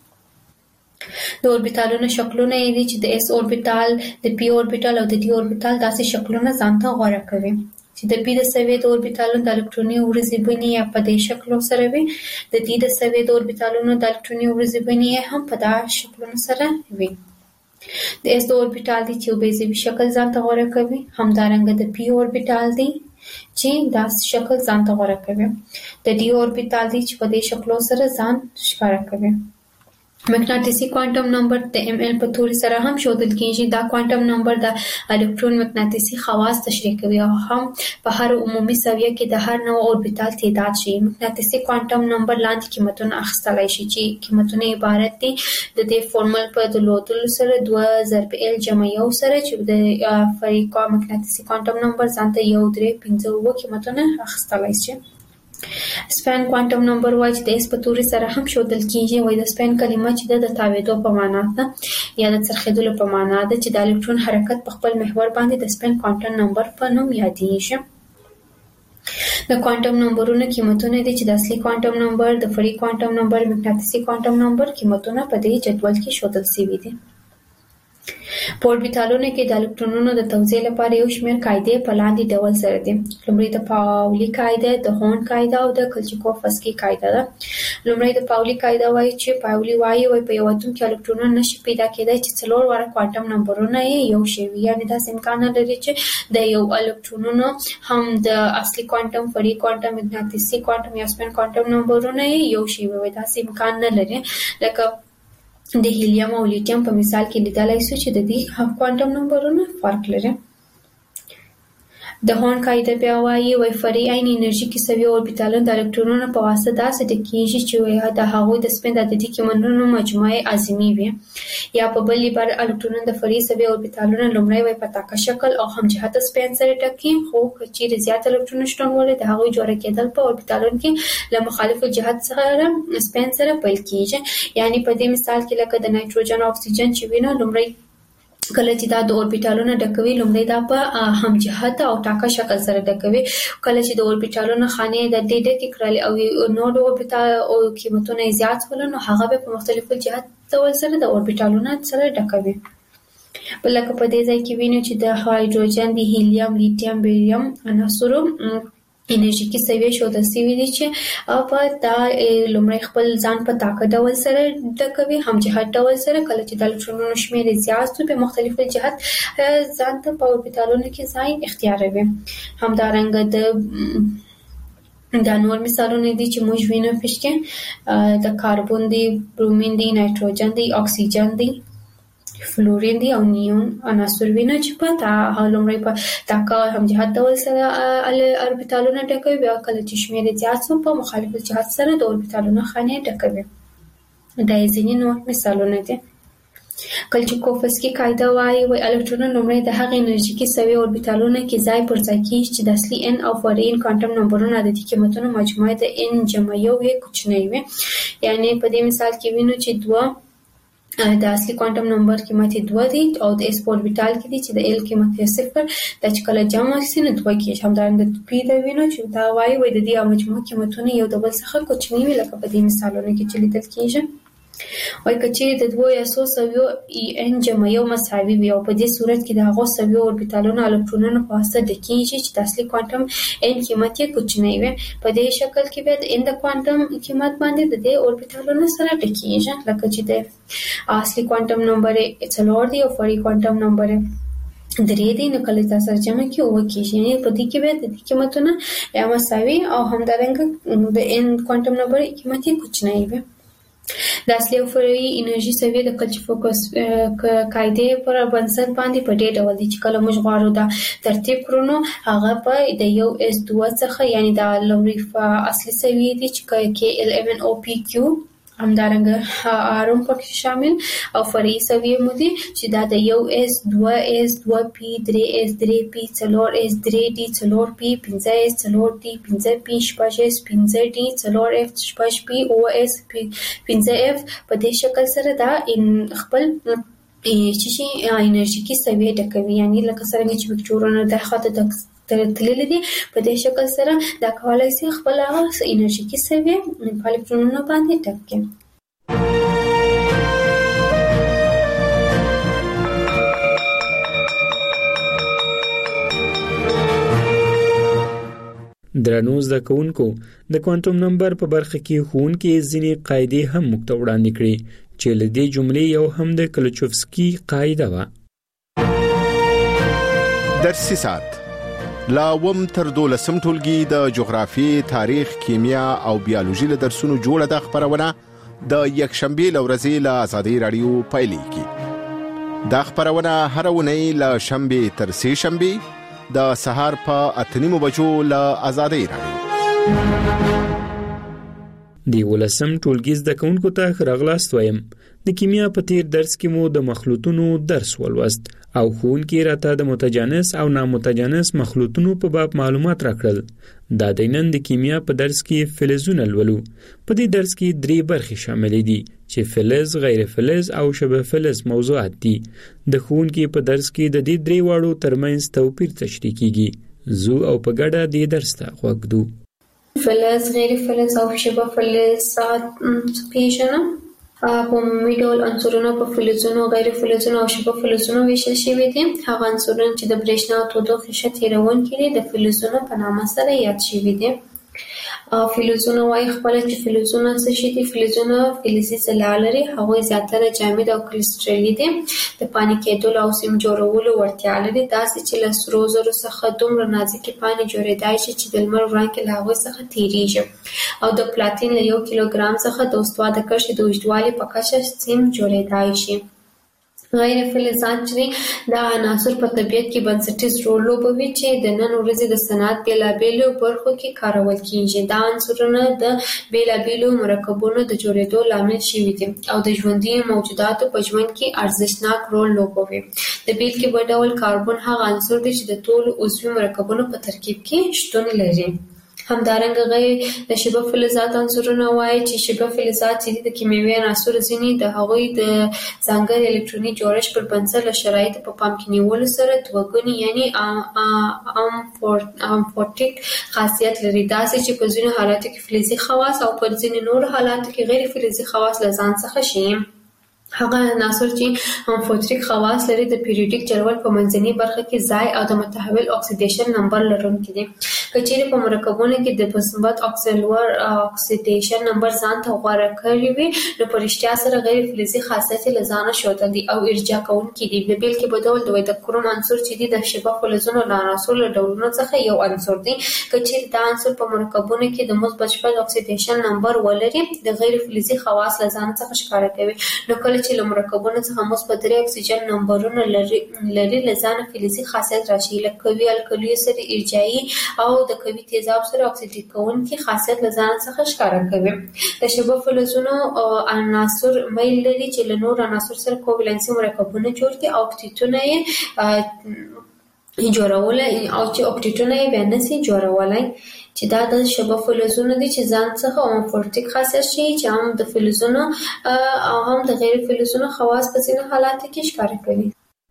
د اوربیتالونو شکلونه یې دي چې د اس اوربیتال، د پی اوربیتال او د ډي اوربیتال داسې شکلونه ځان ته غوره کوي چې د پی د سویه د اوربیتالونو د الکتروني ورزي بڼې یا په دې شکلو سره وي، د ډي د سویه د اوربیتالونو د الکتروني ورزي بڼې هم په دا شکلونو سره وي. د اس د اوربیتال دی چې بیزوي شکل ځان ته غوره کوي، همدارنګه د پی اوربیتال دی چې دا شکل ځان ته غوره کوي، د ډي اوربیتال دی چې په دې شکلو سره ځان ښکاره کوي. مقناطیسي کوانټم نمبر د ام ال په توري سره هم ښودل کیږي. دا کوانټم نمبر د الکترون مقناطیسي خواص تشریح کوي او هم په هر عمومي سویه کې د هر نوع اوربیتال تعداد شي. مقناطیسي کوانټم نمبر لاندې قیمتونه اخیستلای شي چې قیمتونه عبارت دي د دې فورمول په درلودلو سره 2 ضرب ال جمع یو سره چې د فرعي مقناطیسي کوانټم نمبر ځانته 1 3 5 و قیمتونه اخیستلای شي. سپین کوانټم نمبر وایي چې د اس په توري سره هم ښودل کیږي. وایي د سپین کلمه چې د تاویدو په معنا ده یا د څرخېدلو په معنا ده چې د الکترون حرکت په خپل محور باندې د سپین کوانټم نمبر په نوم یادېږي. د کوانټم نمبرونو قیمتونه دي چې د اصلي کوانټم نمبر، د فرعي کوانټم نمبر، مقناطیسي کوانټم نمبر قیمتونه په دې جدول کې ښودل شوي دي. په اوربیتالونو کې د الکترونونو د توزیع لپاره یو شمېر قاعدې په لاندې ډول سره دي. لومړی د پاولي قاعده، د هورن قاعده او د کلچیکوفسکي قاعده ده. لومړی د پاولي قاعده وایي چې پاولي وایي په یو اتوم کې الکترونونه نشي پیدا کېدای چې 4 واره کوانټم نمبرونه یو شی وي، یعنی دا امکان نه لري چې د یو الکترونونو هم د اصلي کوانټم، فرعي کوانټم، مغناطیسي کوانټم یا سپین کوانټم نمبرونه یو شی وي. دا امکان نه لري. لکه د هیلیم او لیتیم په مثال کې لیدلای شو چې د دې کوانټم نمبرونه فرق لري. د هورن قاعده بیا وایي فرعي عین انرژي کې سوي اوربیتالونه د الکترونونو په واسطه داسې ډکېږي چې د هغوی د سپین د عددي قیمتونو مجموعه اعظمي وي. یا په بل عبارت الکترونونه د فرعي سوي اوربیتالونو لومړی په تاکه شکل او هم جهته سپین سره ډکي، خو چیرې زیات الکترونونه شتون ولري د هغوی جوړه کېدل په اوربیتالونو کې له مخالفو جهت سره سپین سره پیل کیږي. یعنی په دې مثال کې لکه د نایتروجن او اکسیجن چې وینو، لومړی کله چې دا د اوربیتالونو ډکوي لومړی دا په هم جهت او ټاکه شکل سره ډکوي. کله چې د اوربیتالونو خانې د دې ډکې کړل او نور اوربیتال او قیمتونه زیات ول، نو هغه به په مختلفو جهت ډول سره د اوربیتالونو سره ډکوي. بلکه په دې ځای کې وینو چې د هایدروجن، د هیلیم، لیتیم، بیریم عناصرو انرژیکي سوي ښودل شوي دي چې په دا لومړی خپل ځان په طاقت ډول سره ډکوي، هم جهت ډول سره. کله چې د الکترونونو شمېر زیات وي په مختلفو جهت ځان ته په اوربیتالونو کې ځای اختیاروي. همدارنګه دا نور مثالونه دي چې موږ وینو پکې د کاربن دی، برومین دی، نایتروجن دی، اکسیجن دی، فلورین دی او نیون عناصر وینو چې په لومړی په طاقه هم جهت ډول سره اوربیتالونه ډکوي، بیا کله چې شمېر زیات شو په مخالف جهت سره د اوربیتالونو خانې ډکوي. دا ځینې نور مثالونه دي. کلچیکوفسکي قاعده وایي الکترون لومړی د هغې انرژیکي سوي اوربیتالونو کې ځای پر ځای کیږي چې د اصلي ان او فرعي کوانټم نمبرونو عددي قیمتونو مجموعه د ان جمع یو کوچنی وي. یعنی په دې مثال کې وینو چې 2 د اصلي کوانټم نمبر قیمت 2 دی او د اس په اوربیتال کې دی چې د ال قیمت 0 د چې کله جمع شي نو 2 کېږي. همدارنګه پی د وینو چې دا وایي د دې مجموع قیمتونه یو د بل څخه کوچنی وي، لکه په دې مثالونو کې چې لیدل کېږي. وایي که چیرې د 2 یا 100 سویو ان جمع یو مساوي وي او په دې صورت کې د هغو سویو اوربیتالونو الکترونونو په واسطه ډکېږي چې د اصلي کوانټم ان قیمت یې کوچنی وي، په دې شکل کې بیا د ان د کوانټم قیمت باندې د دې اوربیتالونو سره ډکېږي. لکه چې د اصلي کوانټم نمبر 4 دی او فرعي کوانټم نمبر 3 دی، نو کله تاسو جمع کې او کېږي. یعنی په دې کې بیا د قیمتونو یا مساوي او همدارنګه د ان کوانټم نمبر قیمت یې کوچنی وي. د اصلي او فرعي انرژي سوي د کلچیکوفسکي قاعدې پر بنسټ باندې په دې ډول دي چې کله موږ غواړو دا ترتیب کړو نو هغه په د یو اس 2 څخه، یعنی دا لومړی اصلي سوي دي چې کې ال11 او پی کیو، همدارنګه آرم پکې شامل او فرعي سوي مو دي چې دا د یو اس 2 اس 2 پی 3 اس 3 پی 4 اس 3 ډي 4 پی 5 اس 4 ډي 5 پی 6 اس 5 ډي 4 اف 6 پی او اس 5 اف. په دې شکل سره دا خپل چې انرژیکي سوي ډکوي. یعنی لکه څنګه چې وکتورونه د خاطر د تللی دي، په دې شکل سره دا کولای شي خپل انرژیکي سوي په الکترونونو باندې ډک کړي. درنو زده کوونکو، د کوانټم نمبر په برخه کې ښوونکي ځینې قاعدې هم موږ ته وړاندې کړې چې له دې جملې یو هم د کلچیکوفسکي قاعده وه. درسي ساعت لا وم تر 12 ټولګي د جغرافي، تاریخ، کیمیا او بیولوژي له درسونو جوړه د خبرونه د یکشنبه لورځي له آزادۍ رادیو پایلې کی. دا خبرونه هر ونی له شنبه تر سه شنبه د سهار په 8:30 بجو له آزادۍ رادیو. دی ولسم ټولګي زده کوونکو ته راغلاست وایم. د کیمیا په تیر درس کې مو د مخلوطونو درس ولوست او ښوونکي راته د متجانس او نامتجانس مخلوطونو په باب معلومات راکړل. دا د نن د کیمیا په درس کې فلزونه لولو. په دې درس کې 3 برخې شاملې دي چې فلز، غیر فلز او شبه فلز موضوعات دي. د ښوونکي په درس کې د دې 3 واړو ترمنځ توپیر تشریح کیږي. زو او په ګډه دې درس ته غوږ دو. فلز، غیر فلز او شبه فلز پیژنم. په عمومي ډول عنصرونه په فلزونو، غیر فلزونو او شبه فلزونو ویشل شوي دي. هغه عنصرونه چې د برېښنا او تودوخې ښه تیرونکي دي د فلزونو په نامه سره یاد شوي دي. فلزونه وايي خپل چې فلزونه څه شي دي. فلزونه فلزي ځلا لري، هغوی زیاتره جامد او کریسټالي دي، د پانې کېدلو او سیم جوړولو وړتیا لري، داسې چې له سرو زرو څخه دومره نازکې پانې جوړېدای شي چې د لمر وړانګې له هغوی څخه تیریږي، او د پلاتین له 1 کیلوګرام څخه د استوا د کرښې د اوږدوالي په کچه سیم جوړېدای شي. غیر فلزات چې دا عناصر په طبیعت کې بنسټیز رول لوبوي چې د نن ورځې د صنعت بېلابېلو برخو کې کارول کېږي. دا عنصرونه د بېلابېلو مرکبونو د جوړېدو لامل شوي دي او د ژوندي موجوداتو په ژوند کې ارزښتناک رول لوبوي. د بېلګې په ډول کاربن هغه عنصر دی چې د ټولو عضوي مرکبونو په ترکیب کې شتون لري. همدارنګه غیر د شبه فلزات عنصرونه وایي چې شبه فلزات چې د کیمیاوي عناصرو ځینې د هغوی د ځانګړي الکتروني جوړښت پر بنسټ له شرایطو په پام کې نیولو سره دوهګوني یعنی امفورټیک خاصیت لري، داسې چې په ځینو حالاتو کې فلزي خواص او پر ځینو نورو حالاتو کې غیر فلزي خواص له ځان څخه شي. هغه عناصر چې امفورټیک خواص لري د پیریوډیک جدول په منځنۍ برخه کې ځای او د متحول اکسیډیشن نمبر لرونکي دي. که چیرې په مرکبونو کې د مثبت اکسیډیشن نمبر ځان ته غوره کړی وي نو په رښتیا سره غیر فلزي خاصیت له ځانه ښودل دي او ارجاع کوونکي دي. د بېلګې په ډول د کروم عنصر چې دی د شبه فلزونو له عناصرو له ډولونو څخه یو عنصر دی. که چیرې دا عنصر په مرکبونو کې د مثبت شپږ اکسیډیشن نمبر ولري د غیر فلزي خواص له ځان څخه ښکاره کوي. نو کله چې له مرکبونو څخه مثبت 3 اکسیجن نمبرونه لري له ځانه فلزي خاصیت راشي، لکه قوي القلیو سره ارجاعي او د قوي تیزاب سره اکسیډ کوونکي خاصیت له ځان څخه ښکاره کوي. د شبه فلزونو عناصر میل لري چې له نور عناصر سره کوولنسي مرکبونه جوړ کړي او اکتیتونه یې جوړولای او چې اکتیتونه یې بیا نشي جوړولای، چې دا د شبه فلزونو دي چې ځان څخه امفورټیک خاصیت شي چې هم د فلزونو او هم د غیر فلزونو خواص په ځینو حالاتو کې ښکاره کوي.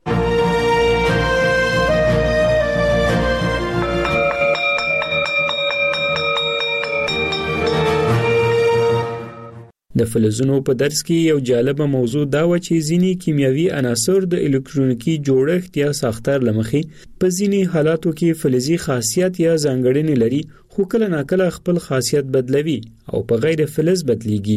د فلزونو په درس کې یو جالبه موضوع دا و چې ځینې کیمیاوي عناصر د الکترونیکي جوړښت یا ساختار لمخې په ځینې حالاتو کې فلزي خاصیت یا ځانګړنې لري، خو کله ناکله خپل خاصیت بدلوي او په غیر فلز بدلیږي.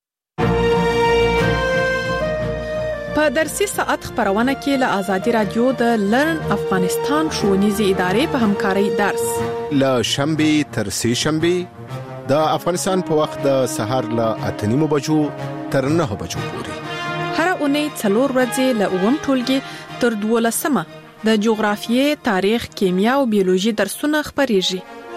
په درسي ساعت خبرونه کې له آزادي رادیو د لرن افغانستان ښوونیزې ادارې په همکارۍ درس له شنبه تر سه شنبه د افغانستان په وخت د سهار له 8:30 بجو تر 9 بجو پورې هر اونۍ 4 ورځې له 9 ټولګي تر 12 د جغرافیې، تاریخ، کیمیا او بیولوژي درسونه خبريږي.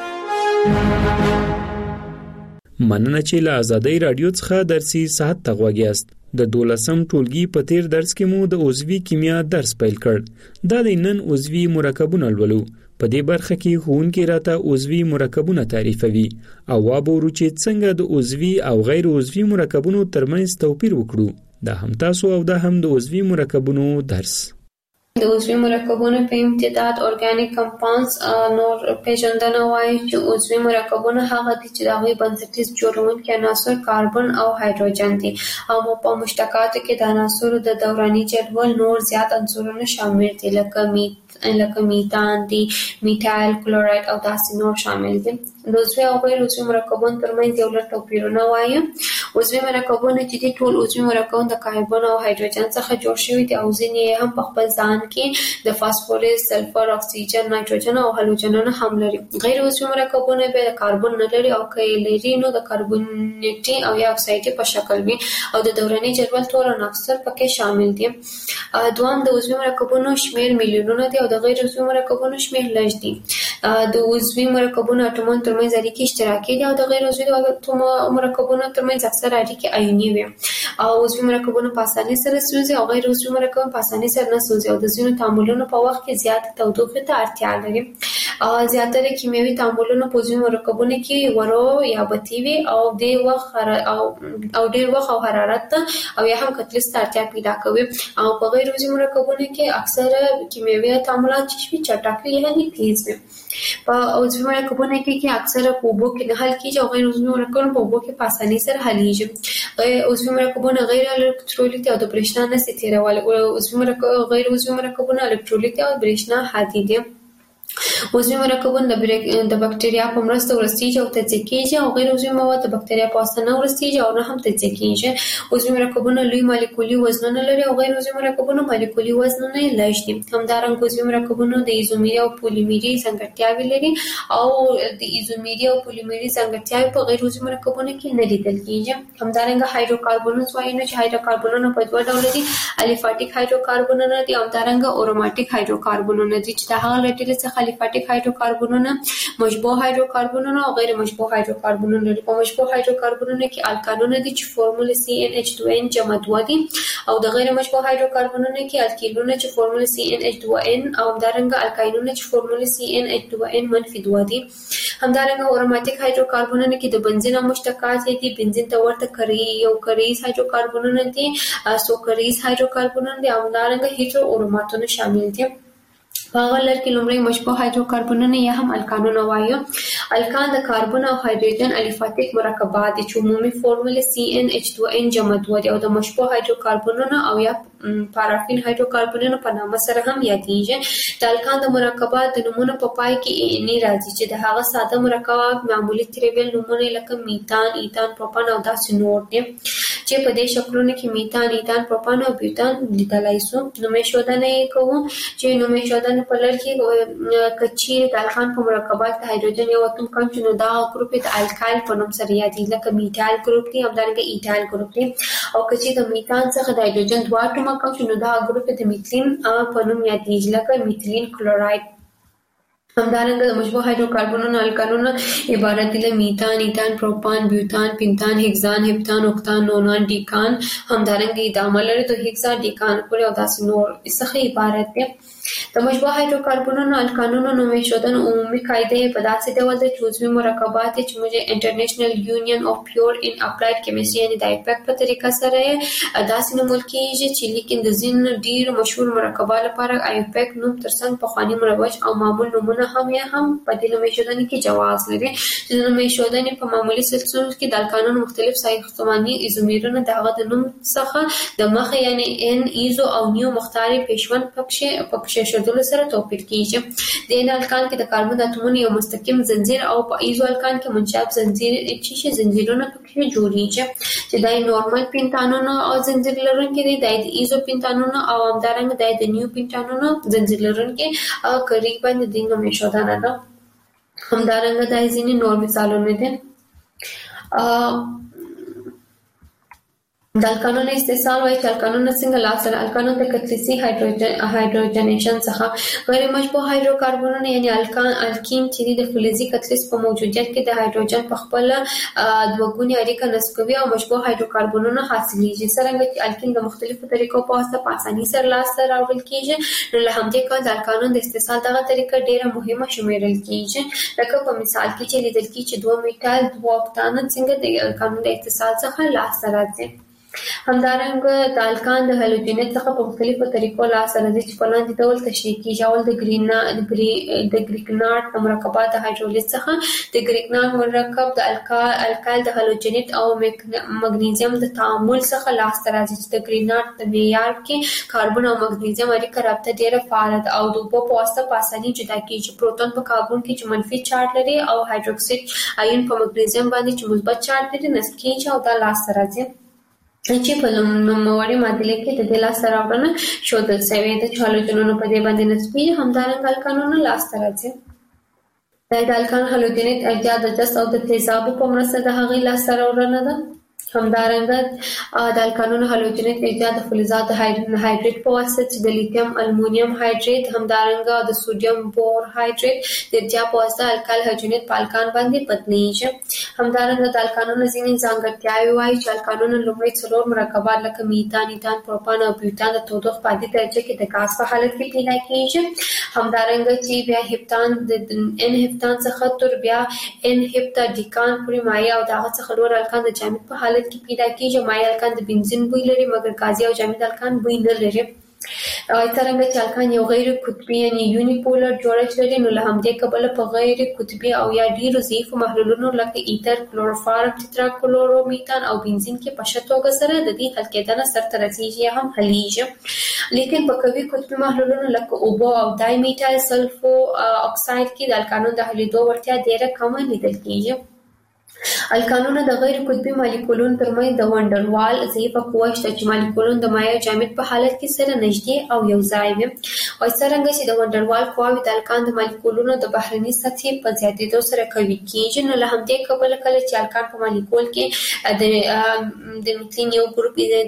مننه چې له آزادۍ رادیو څخه درسي ساعت ته غوږیاست. د 12م ټولګي په تیر درس کې مو د عضوي کیمیا درس پیل کړ. دا د نن عضوي مرکبونه لولو. په دې برخه کې ښوونکي راته عضوي مرکبونه تعریفوي او وابورو چې څنګه د عضوي او غیر عضوي مرکبونو ترمنځ توپیر وکړو. دا هم تاسو او دا هم د عضوي مرکبونو درس. د عضوي مرکبونو په امتداد اورګانیک کمپاونډز نور پیژندنه وایي چې عضوي مرکبونه هغه دي چې د هغوی بنسټیز جوړونکي عناصر کاربن او هایدروجن دي او په مشتقاتو کې د عناصرو د دوراني جدول نور زیات عنصرونه شامل دي لکه میتان دي، میتایل کلورایډ او داسې نور شامل دي. د عضوي او غیر عضوي مرکبونو ترمنځ یو لږ توپیرونه وایي. عضوي مرکبونه چې دي ټول عضوي مرکبونه د کاربن او هایدروجن څخه جوړ شوي دي او ځینې هم په خپل ځان کې د فاسفورس، سلفر، اکسیجن، نایتروجن او هالوجنونه هم لري. غیر عضوي مرکبونه به کاربن نه لري او که یې لري نو د کاربونیټي او یا اکسایډي په شکل وي او د دوراني جدول ټول عناصر پکې شامل دي. دوام د عضوي مرکبونو شمیر میلیونونه دي او د غیر عضوي مرکبونو شمیر لږ دي. د عضوي مرکبونو اټومونو ترمنځ اړیکې اشتراکي دي او د غیر عضوي مرکبونو ترمنځ اکثر اړیکې آیوني وي. او عضوي مرکبونه په اسانۍ سره سوځي او غیر عضوي مرکبونه په اسانۍ سره نه سوځي او د ځینو تعاملونو په وخت کې زیات تودوخې ته اړتیا لري. زیاتره کیمیاوي تعاملونه په عضوي مرکبونو کې ورو یا بتی وي او ډېر وخت او حرارت او یا هم کتلس ته اړتیا پیدا کوي او په غیر عضوي مرکبونو کې اکثره کیمیاوي تعاملات چې چټک یعنی تیز وي. په عضوي مرکبونو کې اکثره په اوبو کې نه حل کیږي او غیر عضوي مرکبونه په اوبو کې په اسانۍ سره حلیږي. عضوي مرکبونه غیر الکترولیت او د برېښنا نه ستیرول او غیر عضوي مرکبونه الکترولیت او برېښنا هادي دي. عضوي مرکبونه د بکټریا په مرسته ورستېږي او تجزیه کېږي او غیر عضوي مواد د بکټریا په واسطه نه ورستېږي او نه هم تجزیه کېږي. عضوي مرکبونه لوی مالیکولي وزنونه لري او غیر عضوي مرکبونه مالیکولي وزنونه لږ دي. همدارنګه عضوي مرکبونه د ایزومري او پولیمري ځانګړتیاوې لري او د ایزومري او پولیمري ځانګړتیاوې په غیر عضوي مرکبونو کې نه لیدل کېږي. همدارنګه هایدروکاربونونه وایي چې هایدروکاربونونه په دوه ډول دي، الیفاټیک هایدروکاربونونه دي او همدارنګه اروماتیک هایدروکاربونونه دي چې د هغه له ډلې څخه الیفاټیک هایدروکاربونونه، مشبوع هایدروکاربونونه او غیر مشبوع هایدروکاربونونه لري. په مشبوع هایدروکاربونونه کې الکانونه دي چې فورموله CnH2n جمع 2 دي او د غیر مشبوع هایدروکاربونونه کې الکیلونه چې فورموله CnH2n او همدارنګه الکاینونه چې فورموله CnH2n- 2 دي. همدارنګه اروماتیک هایدروکاربونونه کې د بنزین او مشتقات دي. بنزین ته ورته یو کریز هایدروکاربونونه دي، سوکریز هایدروکاربونونه دي او همدارنګه هیټرو اروماتونه شامل دي. په هغه لړ کې لومړی مشبوع هایدروکاربونونه یا هم الکانونه وایو. الکان د کاربن او هایدروجن الیفاټیک مرکبات دي چې عمومي فورموله CnH2n جمع 2 دي او د مشبوع هایدروکاربونونه او یا پارافین هایدروکاربونونو په نامه سره هم یادېږي. د الکان د مرکبات د نومونو په پای کې نه راځي چې د هغه ساده مرکبات معمولی تریویل نومونه لکه میتان، ایتان، پروپان او داسې نور دي چې په دې شکلونو کې میتان، ایتان، پروپان او بیوتان لیدلای شو. نومې شودنه کوو چې نومې شودنه په لړ کې کچیر د الکان په مرکبات د هایدروجن یو اتوم کم چې نو دا ګروپ د الکایل په نوم سره یادېږي لکه میتایل ګروپ دی، همدارنګه ایتایل ګروپ دی. او کچیر د میتان څخه د هایدروجن 2 اتوم کم چې نو دا ګروپ د میتلین په نوم یادېږي لکه میتلین کلوراید. همدارنګه د مشبوع هایدروکاربونونو الکانونه عبارت دي له میتان، ایتان، پروپان، بیوتان، پینتان، هکسان، هپتان، اوکتان، نونان، ډیکان. همدارنګه ادامه لري د هکسا، ډیکان پورې او داسې نور څخه عبارت دي. د مشبوع هایدروکاربونونو الکانونو نومې شودنه عمومي قاعده په داسې ډول ده چې عضوي مرکبات چې موږ انټرنیشنل یونین اف پیور ان اپلایډ کیمستري یعنی د ایپک په طریقه سره داسې نومول کېږي چې لیکن د ځینو ډېر مشهور مرکبات لپاره ایپک نوم ترڅنګ پخواني مروج او معمول نومونه هم په دې نومې شودنې کې جواز لري. د نومې شودنې په معمولي سلسلو کې د الکانونو مختلف ساختماني ایزومرونه د هغه د نوم څخه د مخه یعنی ان ایزو او نیو مختاري پېشوند پکښې شودلو سره توپیر کیږي. د ان الکان کې د کاربن اتومونو یو مستقیم زنجیر او په ایزو الکان کې منشاب زنجیرونه پکې جوړیږي چې دای نورمال پینتانونو او زنجیر لرونکي دي، د ایزو پینتانونو او همدارنګه د نیو پینتانونو زنجیر لرونکي قریبا د دې نومې شودنه ده. همدارنګه د ځینې نور مثالونه دي. د الکانونو استحصال وایي چې الکانونه څنګه لاسره الکانون د کتلیسي هایدروجنیشن څخه غیر مشبوع هایدروکاربونونه یعنی الکین چې د فلزي کتلیس په موجودیت کې د هایدروجن په خپل دوه اړیکه نصب کوي او مشبوع هایدروکاربونونه حاصلېږي. څرنګه چې الکین د مختلفو طریقو په واسطه په اسانۍ سره لاسته راوړل کېږي، نو له همدې کبله د الکانون د استحصال دغه طریقه ډېره مهمه شمیرل کېږي. لکه په مثال کې چې لیدل کېږي چې 2 میتایل 2 اوکتان څنګه د الکانون د استحصال څخه لاسته راځي. همدارنګه د الکان د هالوجنیت څخه په مختلفو طریقو لاسته راځي چې په لاندې ډول تشریح کېږي. اول د ګریګناټ مرکبات د هایدرولیز څخه د ګریګناټ مرکب د الکایل د هالوجنیت او مګنیزیم د تعامل څخه لاسته راځي چې د ګریګناټ د معیار کې کاربن او مګنیزیم اړیکه رابطه ډېره فعاله ده او د اوبو په واسطه په اسانۍ جدا کېږي. پروتون په کاربن کې چې منفي چارج لري او هایدروکساید آیون په مګنیزیم باندې چې مثبت چارج لري نصب کېږي او دا لاسته راځي چې په نوموړې معادله کې د دې لاسته راوړنه ښودل شوې ده چې هالوجنونه په دې باندې نصبېږي. همدارنګه الکانونه لاسته راځي. دا د الکان هالوجنیت اجزا د جست او د تیزابو په مرسته د هغې لاسته راوړنه ده. همدارنګه د الکانونو هالوجنیت ایجاد د فلزات هایدریت په واسطه چې د لیتیم المونیم هایدریت همدارنګه د سوډیم بور هایدریت د ارتیا په واسطه الکال هالوجنیت په الکان باندې بدلیږي. همدارنګه د الکانونو ځینې ځانګړتیاوې وایي چې الکانونو لومړی 4 مرکبات لکه میتان، ایتان، پروپان او بیوتان د تودوخې په عادي درجه کې د غاز په حالت کې پیدا کیږي. همدارنګه چې بیا هپتان د ان هپتان څخه تر بیا ان هپتادیکان پورې مایع او دغه څخه لوړ الکان د جامد په حالت کې پیدا کیږي. مایع الکان د بنزین بوی لري مګر غازي او جامد الکان بوی نه لري. څرنګه چې الکان یو غیر قطبي یعنی یونیپولر جوړښت لري نو له همدې کبله په غیر قطبي او یا ډیرو ضعیفو محلولونو لکه ایتر، کلوروفارم، تتراکلورومیتان او بنزین کې په ښه توګه سره د دې حل کېدنه سرته رسیږي هم حلیږي. لیکن په قوي قطبي محلولونو لکه اوبو او دای میټایل سلفو اکساید کې د الکانونو د حلیدو وړتیا ډیره کمه لیدل کیږي. الکانونو د غیر قطبي مالیکولونو ترمنځ د وانډروال ضعیفه قوه شته چې مالیکولونه د مایع جامد په حالت کې سره نږدې او یو ځای وي. او څرنګه چې د وانډروال قوه د الکان د مالیکولونو د بهرني سطحې په زیاتېدو سره قوي کیږي نو له همدې کبله کله چې الکان په مالیکول کې د میتین یو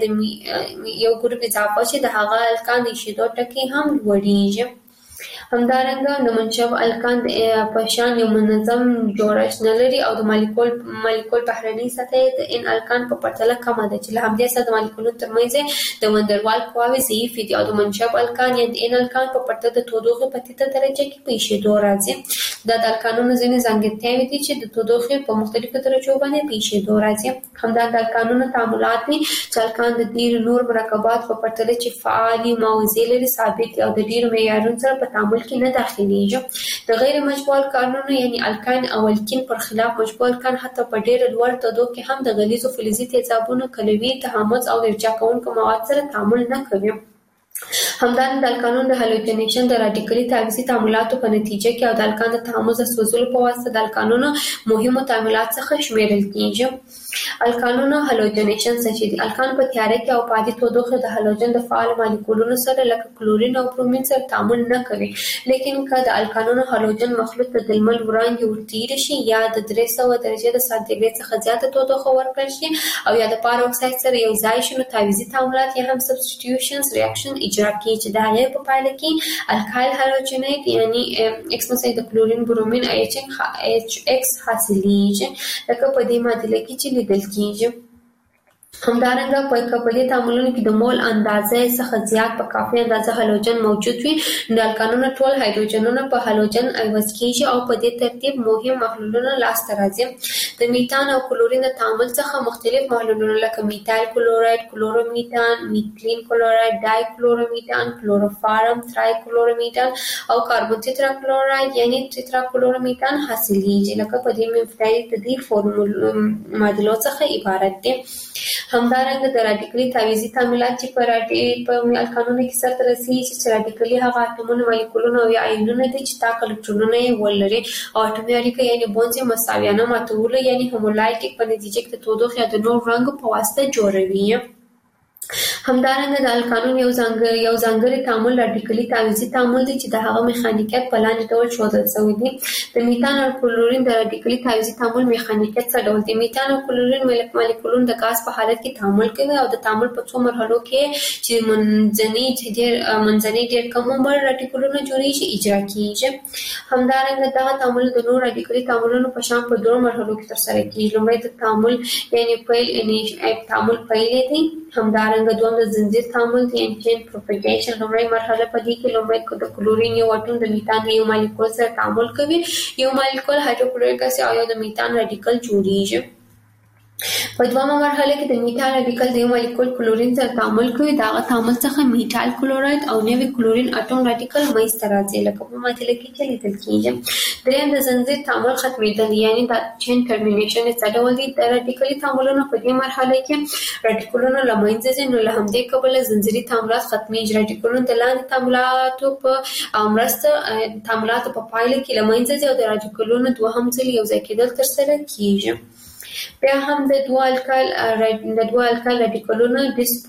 ګروپ اضافه شي د هغه الکان د شیدو ټکي هم لوړیږي. همدارنګه د منشب الکان په شان یو منظم جوړښت نه لري او د مالیکول بهرني سطحه د ان الکان په پرتله کمه ده چې له همدې سره د مالیکولونو ترمنځ د وانډروال قواوې ضعیفې دي او د منشب الکان یا د ان الکان په پرتله د تودوخې په ټیټه درجه کې پیښېدو راځي. دا د الکانونو ځینې ځانګړتیاوې دي چې د تودوخې په مختلفو درجو باندې پیښېدو راځي. همدا د الکانونو تعاملات دي چې الکان د ډېرو نور مرکبات په پرتله چې فعالي موضوع لري ثابت دي او د ډېرو معیارونو سره په تعامل کې نه داخليږي. د غیر مشبوع الکانونو یعنی الکان او الکین پر خلاف مشبوع الکان حتی په ډېر لوړ تودوخه کې هم د غلیظو فلزي تیزابونو، کلوي، تحمض او ارجاع کوونکو مواد سره تعامل نه کوي. همدارنګه د الکانونو د هالوجنیشن د راډیکلي تعویضي تعاملاتو په نتیجه کې او د الکان د تحمض سوځولو په واسطه د الکانونو مهمو تعاملات څخه شمیرل کیږي. الکانونو هالوجنیشن څه دي؟ الکان په تیاره کې او په عادي تودوخه د هالوجن د فعال مالیکولونو سره لکه کلورین او برومین سره تعامل نه کوي. لیکن که د الکانونو هالوجن مخلوط د لمر وړانګې ورتېر شي یا د 300 درجه د سانتیګریډ څخه زیاته تودوخه ورکړل شي او یا د پاراکساید سره یو ځای شي نو تعویضي تعاملات یا هم سبسټیټیوشن ریاکشن اجرا کیږي چې د هغې په پایله کې الکایل هالوجنیت یعنی ایکس مثلا د کلورین برومین ایچ ایکس حاصلېږي لکه په دې معادله کې چې لیدل کیږي. همدارنګه په کپلي تعاملونو کې د مول اندازه څخه زیات په کافي اندازه هالوجن موجود وي نو الکانونو ټول هایدروجنونه په هالوجن عوض کیږي او په دې ترتیب مهم محلولونه لاسته راځي. د میتان او کلورین د تعامل څخه مختلف محلولونه لکه میتایل کلوراید، کلورومیتان، میتلین کلوراید، ډای کلورومیتان، کلوروفارم، ترای کلورومیتان او کاربون تتراکلوراید یعنی تتراکلورومیتان حاصلېږي لکه په دې مفتاحي د دې فورمول معادلو څخه عبارت دي. همدارنګه د راډیکلي تعویضي تعاملات چې په الکانونو کې سرته رسیږي چې راډیکلي هغه اتومونه، مالیکولونه او یا آیونونه دي چې تاک الکترونونه یې ولري او اټومي اړیکه یعنی بونز یې مساویانه ماتولو یعنی هومولایټیک په نتیجه کې د تودوخې یا د نور رنګ په واسطه جوړوي. همدارنګه د الکانونو یو ځانګړی تعامل راډیکلي تعویضي تعامل دی چې د هغه میخانیکیت په لاندې ډول ښودل شوی دی. د میتان او کلورین د راډیکلي تعویضي تعامل میخانیکیت څه ډول دی؟ میتان او کلورین مالیکولونه د غاز په حالت کې تعامل کوي او د تعامل په څو مرحلو کې چې منځني ډېر کم عمر راډیکلونه جوړیږي اجرا کیږي. همدارنګه دغه تعامل د نور راډیکلي تعاملونو په شان په 2 مرحلو کې ترسره کیږي. لومړی د تعامل یعنی پیل یعنی تعامل پیل دی. همدارنګه دوم د زنجیر تعامل دی یعنی چین پروپاګیشن. لومړی مرحله په دې کې لومړی د کلورین یو اټوم د میتان یو مالیکول سره تعامل کوي. یو مالیکول هایدروکلوریک اسید او یو د میتان راډیکل جوړیږي. په دویمه مرحله کې د میتایل راډیکل د یو مالیکول کلورین سره تعامل کوي. دغه تعامل څخه میتایل کلوراید او نوی کلورین اټوم راډیکل منځته راځي لکه په معادله کې چې لیدل کیږي. دریم د زنجیر تعامل ختمېدل یعنی د چین ټرمینیشن څه ډول دی؟ د راډیکلي تعاملونو په دې مرحله کې راډیکلونه له منځه ځي نو له همدې کبله زنجیري تعاملات ختمېږي. راډیکلونه د لاندې تعاملاتو په مرسته تعاملاتو په پایله کې له منځه ځي او د راډیکلونو دوهم ځل یو ځای کېدل ترسره کیږي. بیا هم د دوه الکایل رادیکالونو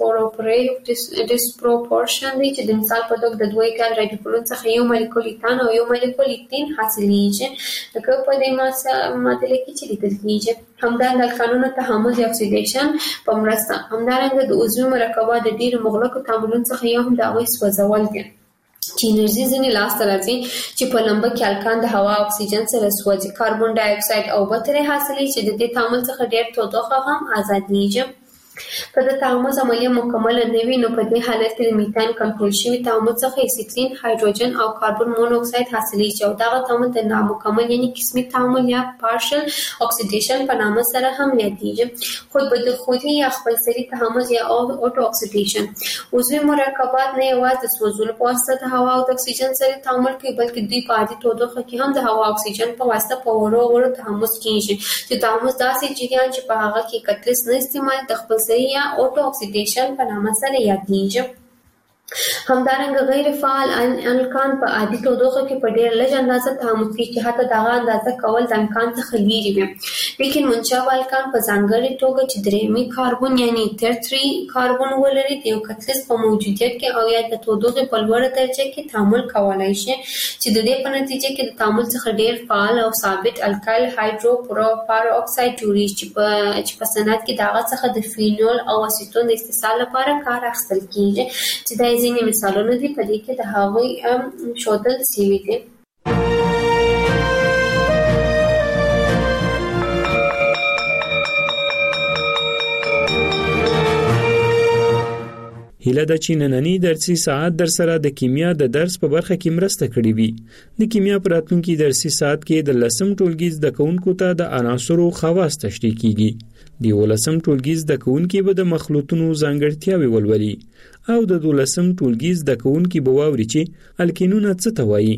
ډیسپروپورشن دی چې د مثال په توګه د دوه الکایل رادیکالونو څخه یو مالیکول ایتان او یو مالیکول ایتین حاصلیږي لکه په دې معادله کې چې لیکل کیږي. همدارنګه الکانونو تحمض یا اکسیډیشن په مرسته همدارنګه د عضوي مرکبات د ډیرو مغلقو تعاملونو څخه یو هم د هغوی سوځول دي چې انرژي ځینې لاسته راځي چې په لمبه کې الکان د هوا اکسیجن سره سوځي. کاربن ډای اکساید او اوبه ترې حاصلېږي چې د دې تعامل څخه ډېر تودوخه هم ازادېږي. که د تعامل عملیه مکمله نه وي نو په دې حالت کې د میتان کنټرول شوي تعامل څخه اسیټین هایدروجن او کاربن مونوکساید حاصلېږي او دغه تعامل د نامکمل یعنی قسمي تعامل یا پارشل اکسیډیشن په نامه سره هم یادېږي. خود به خودي یا خپلسري تعامل یا اوټو اکسیډیشن. عضوي مرکبات نه یوازې د سوځولو په واسطه د هوا او د اکسیجن سره تعامل کوي بلکې دوی په عادي تودوخه کې هم د هوا او اکسیجن په واسطه په وړو تحمض کیږي چې تحمض داسې جریان چې په هغه کې کتلس نه استعمال د خپل یا اوټو اکسیډیشن په نامه سره یادېږي. همدارنګه غیر فعال الکان په عادي تودوخه کې په ډېر لږ اندازه تعامل کوي چې حتی دغه اندازه کول د امکان څخه لرې وي. لیکن منشأ الکان په ځانګړې توګه چې درېیمي کاربن یعنی ترتري کاربن ولري د یو کتلس په موجودیت کې او یا د تودوخې په لوړه درجه کې تعامل کولی شي چې د دې په نتیجه کې د تعامل څخه ډېر فعال او ثابت الکایل هایدروپروپاراکساید جوړیږي چې په صنعت کې دغه څخه د فینول او اسیټون د استحصال لپاره کار اخیستل کیږي چې دا ځینې مثالونه دي په دې کې د هغوی ښودل شوي دي. هیله ده چې نننی درسي ساعت در سره د کیمیا د درس په برخه کې مرسته کړې وي. د کیمیا په راتلونکي درسي ساعت کې د 10م ټولګي زده کوونکو ته د عناصرو خواص تشریح کیږي. د 11م ټولګي زده کوونکي به د مخلوطونو ځانګړتیاوې ولولي او د 12م ټولګي زده کوونکي به واوري چې الکینونه څه ته وایي.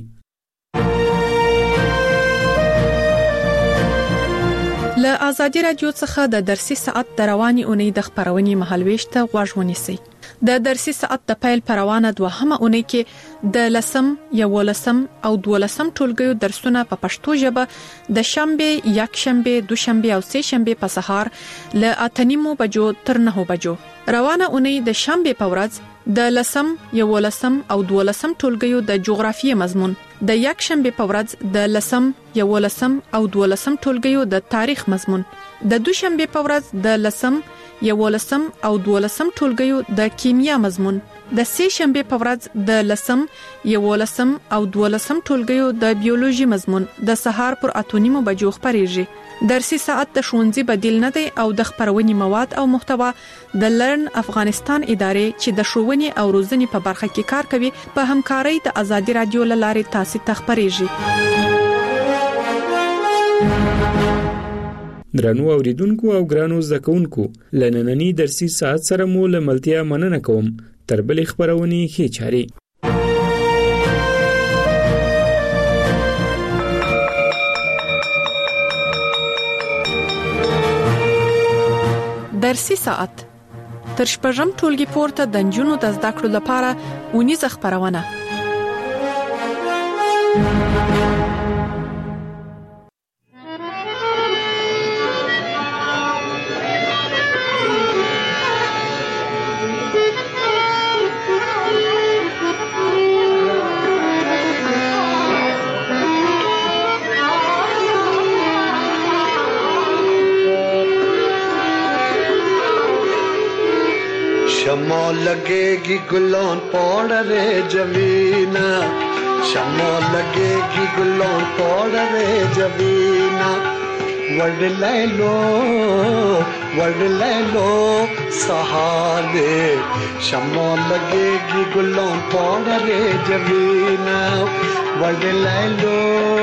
له آزادي رادیو څخه د درسي ساعت د رواني اونۍ د خبرونې مهالويش ته غوږ ونیسئ. د درسي ساعت د پیل پروانه دوهمه اونۍ کې د 10م، 11م او 12م ټولګیو درسونه په پښتو ژبه د شنبه، یکشنبه، دوشنبه او سه شنبه په سهار له 8:30 بجو تر 9 بجو. روانه اونۍ د شنبه په ورځ د 10م، 11م او 12م ټولګیو د جغرافیې مضمون، د یکشنبه په ورځ د 10م، 11م او 12م ټولګیو د تاریخ مضمون، د دوشنبه په ورځ د 10م، 11م او 12م ټولګیو د کیمیا مضمون، د سه شنبه په ورځ د 10م، 11م او 12م ټولګیو د بیولوژي مضمون د سهار پر 8:30 بجو خبريږي. درسي ساعت د ښوونځي بدیل نه دی او د خبرونې مواد او محتوا د لرن افغانستان ادارې چې د ښوونې او روزنې په برخه کې کار کوي په همکارۍ د آزادي رادیو لارې تاسو ته خبريږي. درنو اوریدونکو او ګرانو زده کوونکو، لنننی درسي ساعت سره مو لملتیا مننه کوم. تر بلې خبرونې ښې چاري. درسي ساعت تر شپږم ټولګي پورته د نجونو د زده کړو لپاره اونیزه خبرونه. शमा लगेगी गुलान पौड़ रे जवीना, शमा लगेगी गुलान पौड़ रे जवीना, वर्ड ले लो सहारे, शमा लगेगी गुलान पौड़ रे जवीना, वर्ड ले लो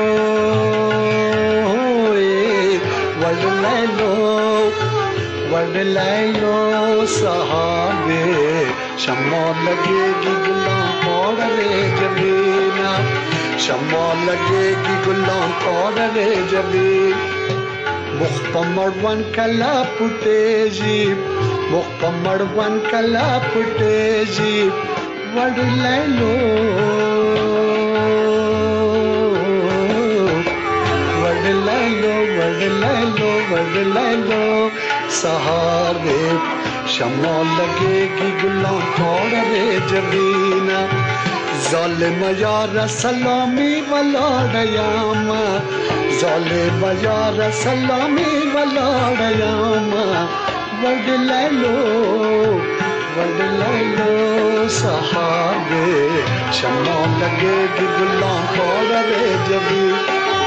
सहारे, शमा लगेगी गुलाम पौड़ रे जमीना, शमा लगेगी गुलाम पौड़ रे जमीन, मुख्तमरवन कला पुटेजी, मुख्तमरवन कला पुटेजी, वड ले लो वड ले लो ले लो सहारे शमा लगेगी गुलाम थोड़ा रे जबीना जालिम यार सलामी वलाड़यामा जालिम यार सलामी वलाड़यामा वड ले लो सहारे शमा लगेगी गुलाम थोड़ा रे जबीना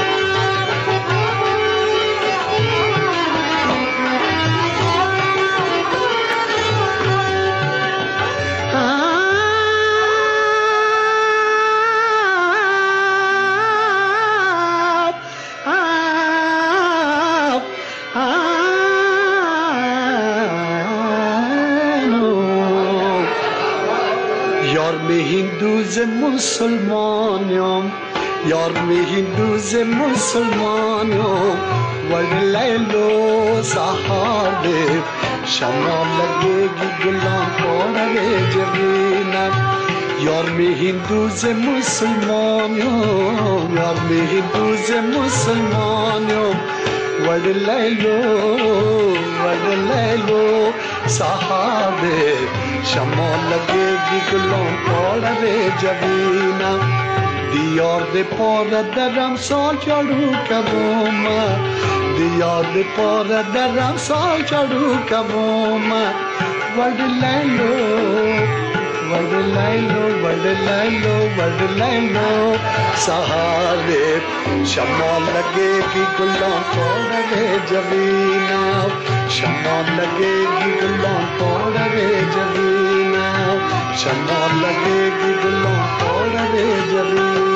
मुसलमानों यार में हिंदू से मुसलमानों वड ले लो सहारे शमा लगेगी गुलाम थोड़ा रे जबीना यार में हिंदू से मुसलमानों यार में हिंदू से मुसलमानों वड ले लो सहारे शमा लगेगी गुलाम थोड़ा रे जबीना दियार दे पर दरम साल चढ़ू कबोमा दियार दे पर दरम साल चढ़ू कबोमा वड ले लो सहारे शमा लगेगी गुलाम थोड़ा रे जबीना शमा लगेगी गुलाम थोड़ा रे जबीना शमा लगेगी गुलाम थोड़ा रे जबीना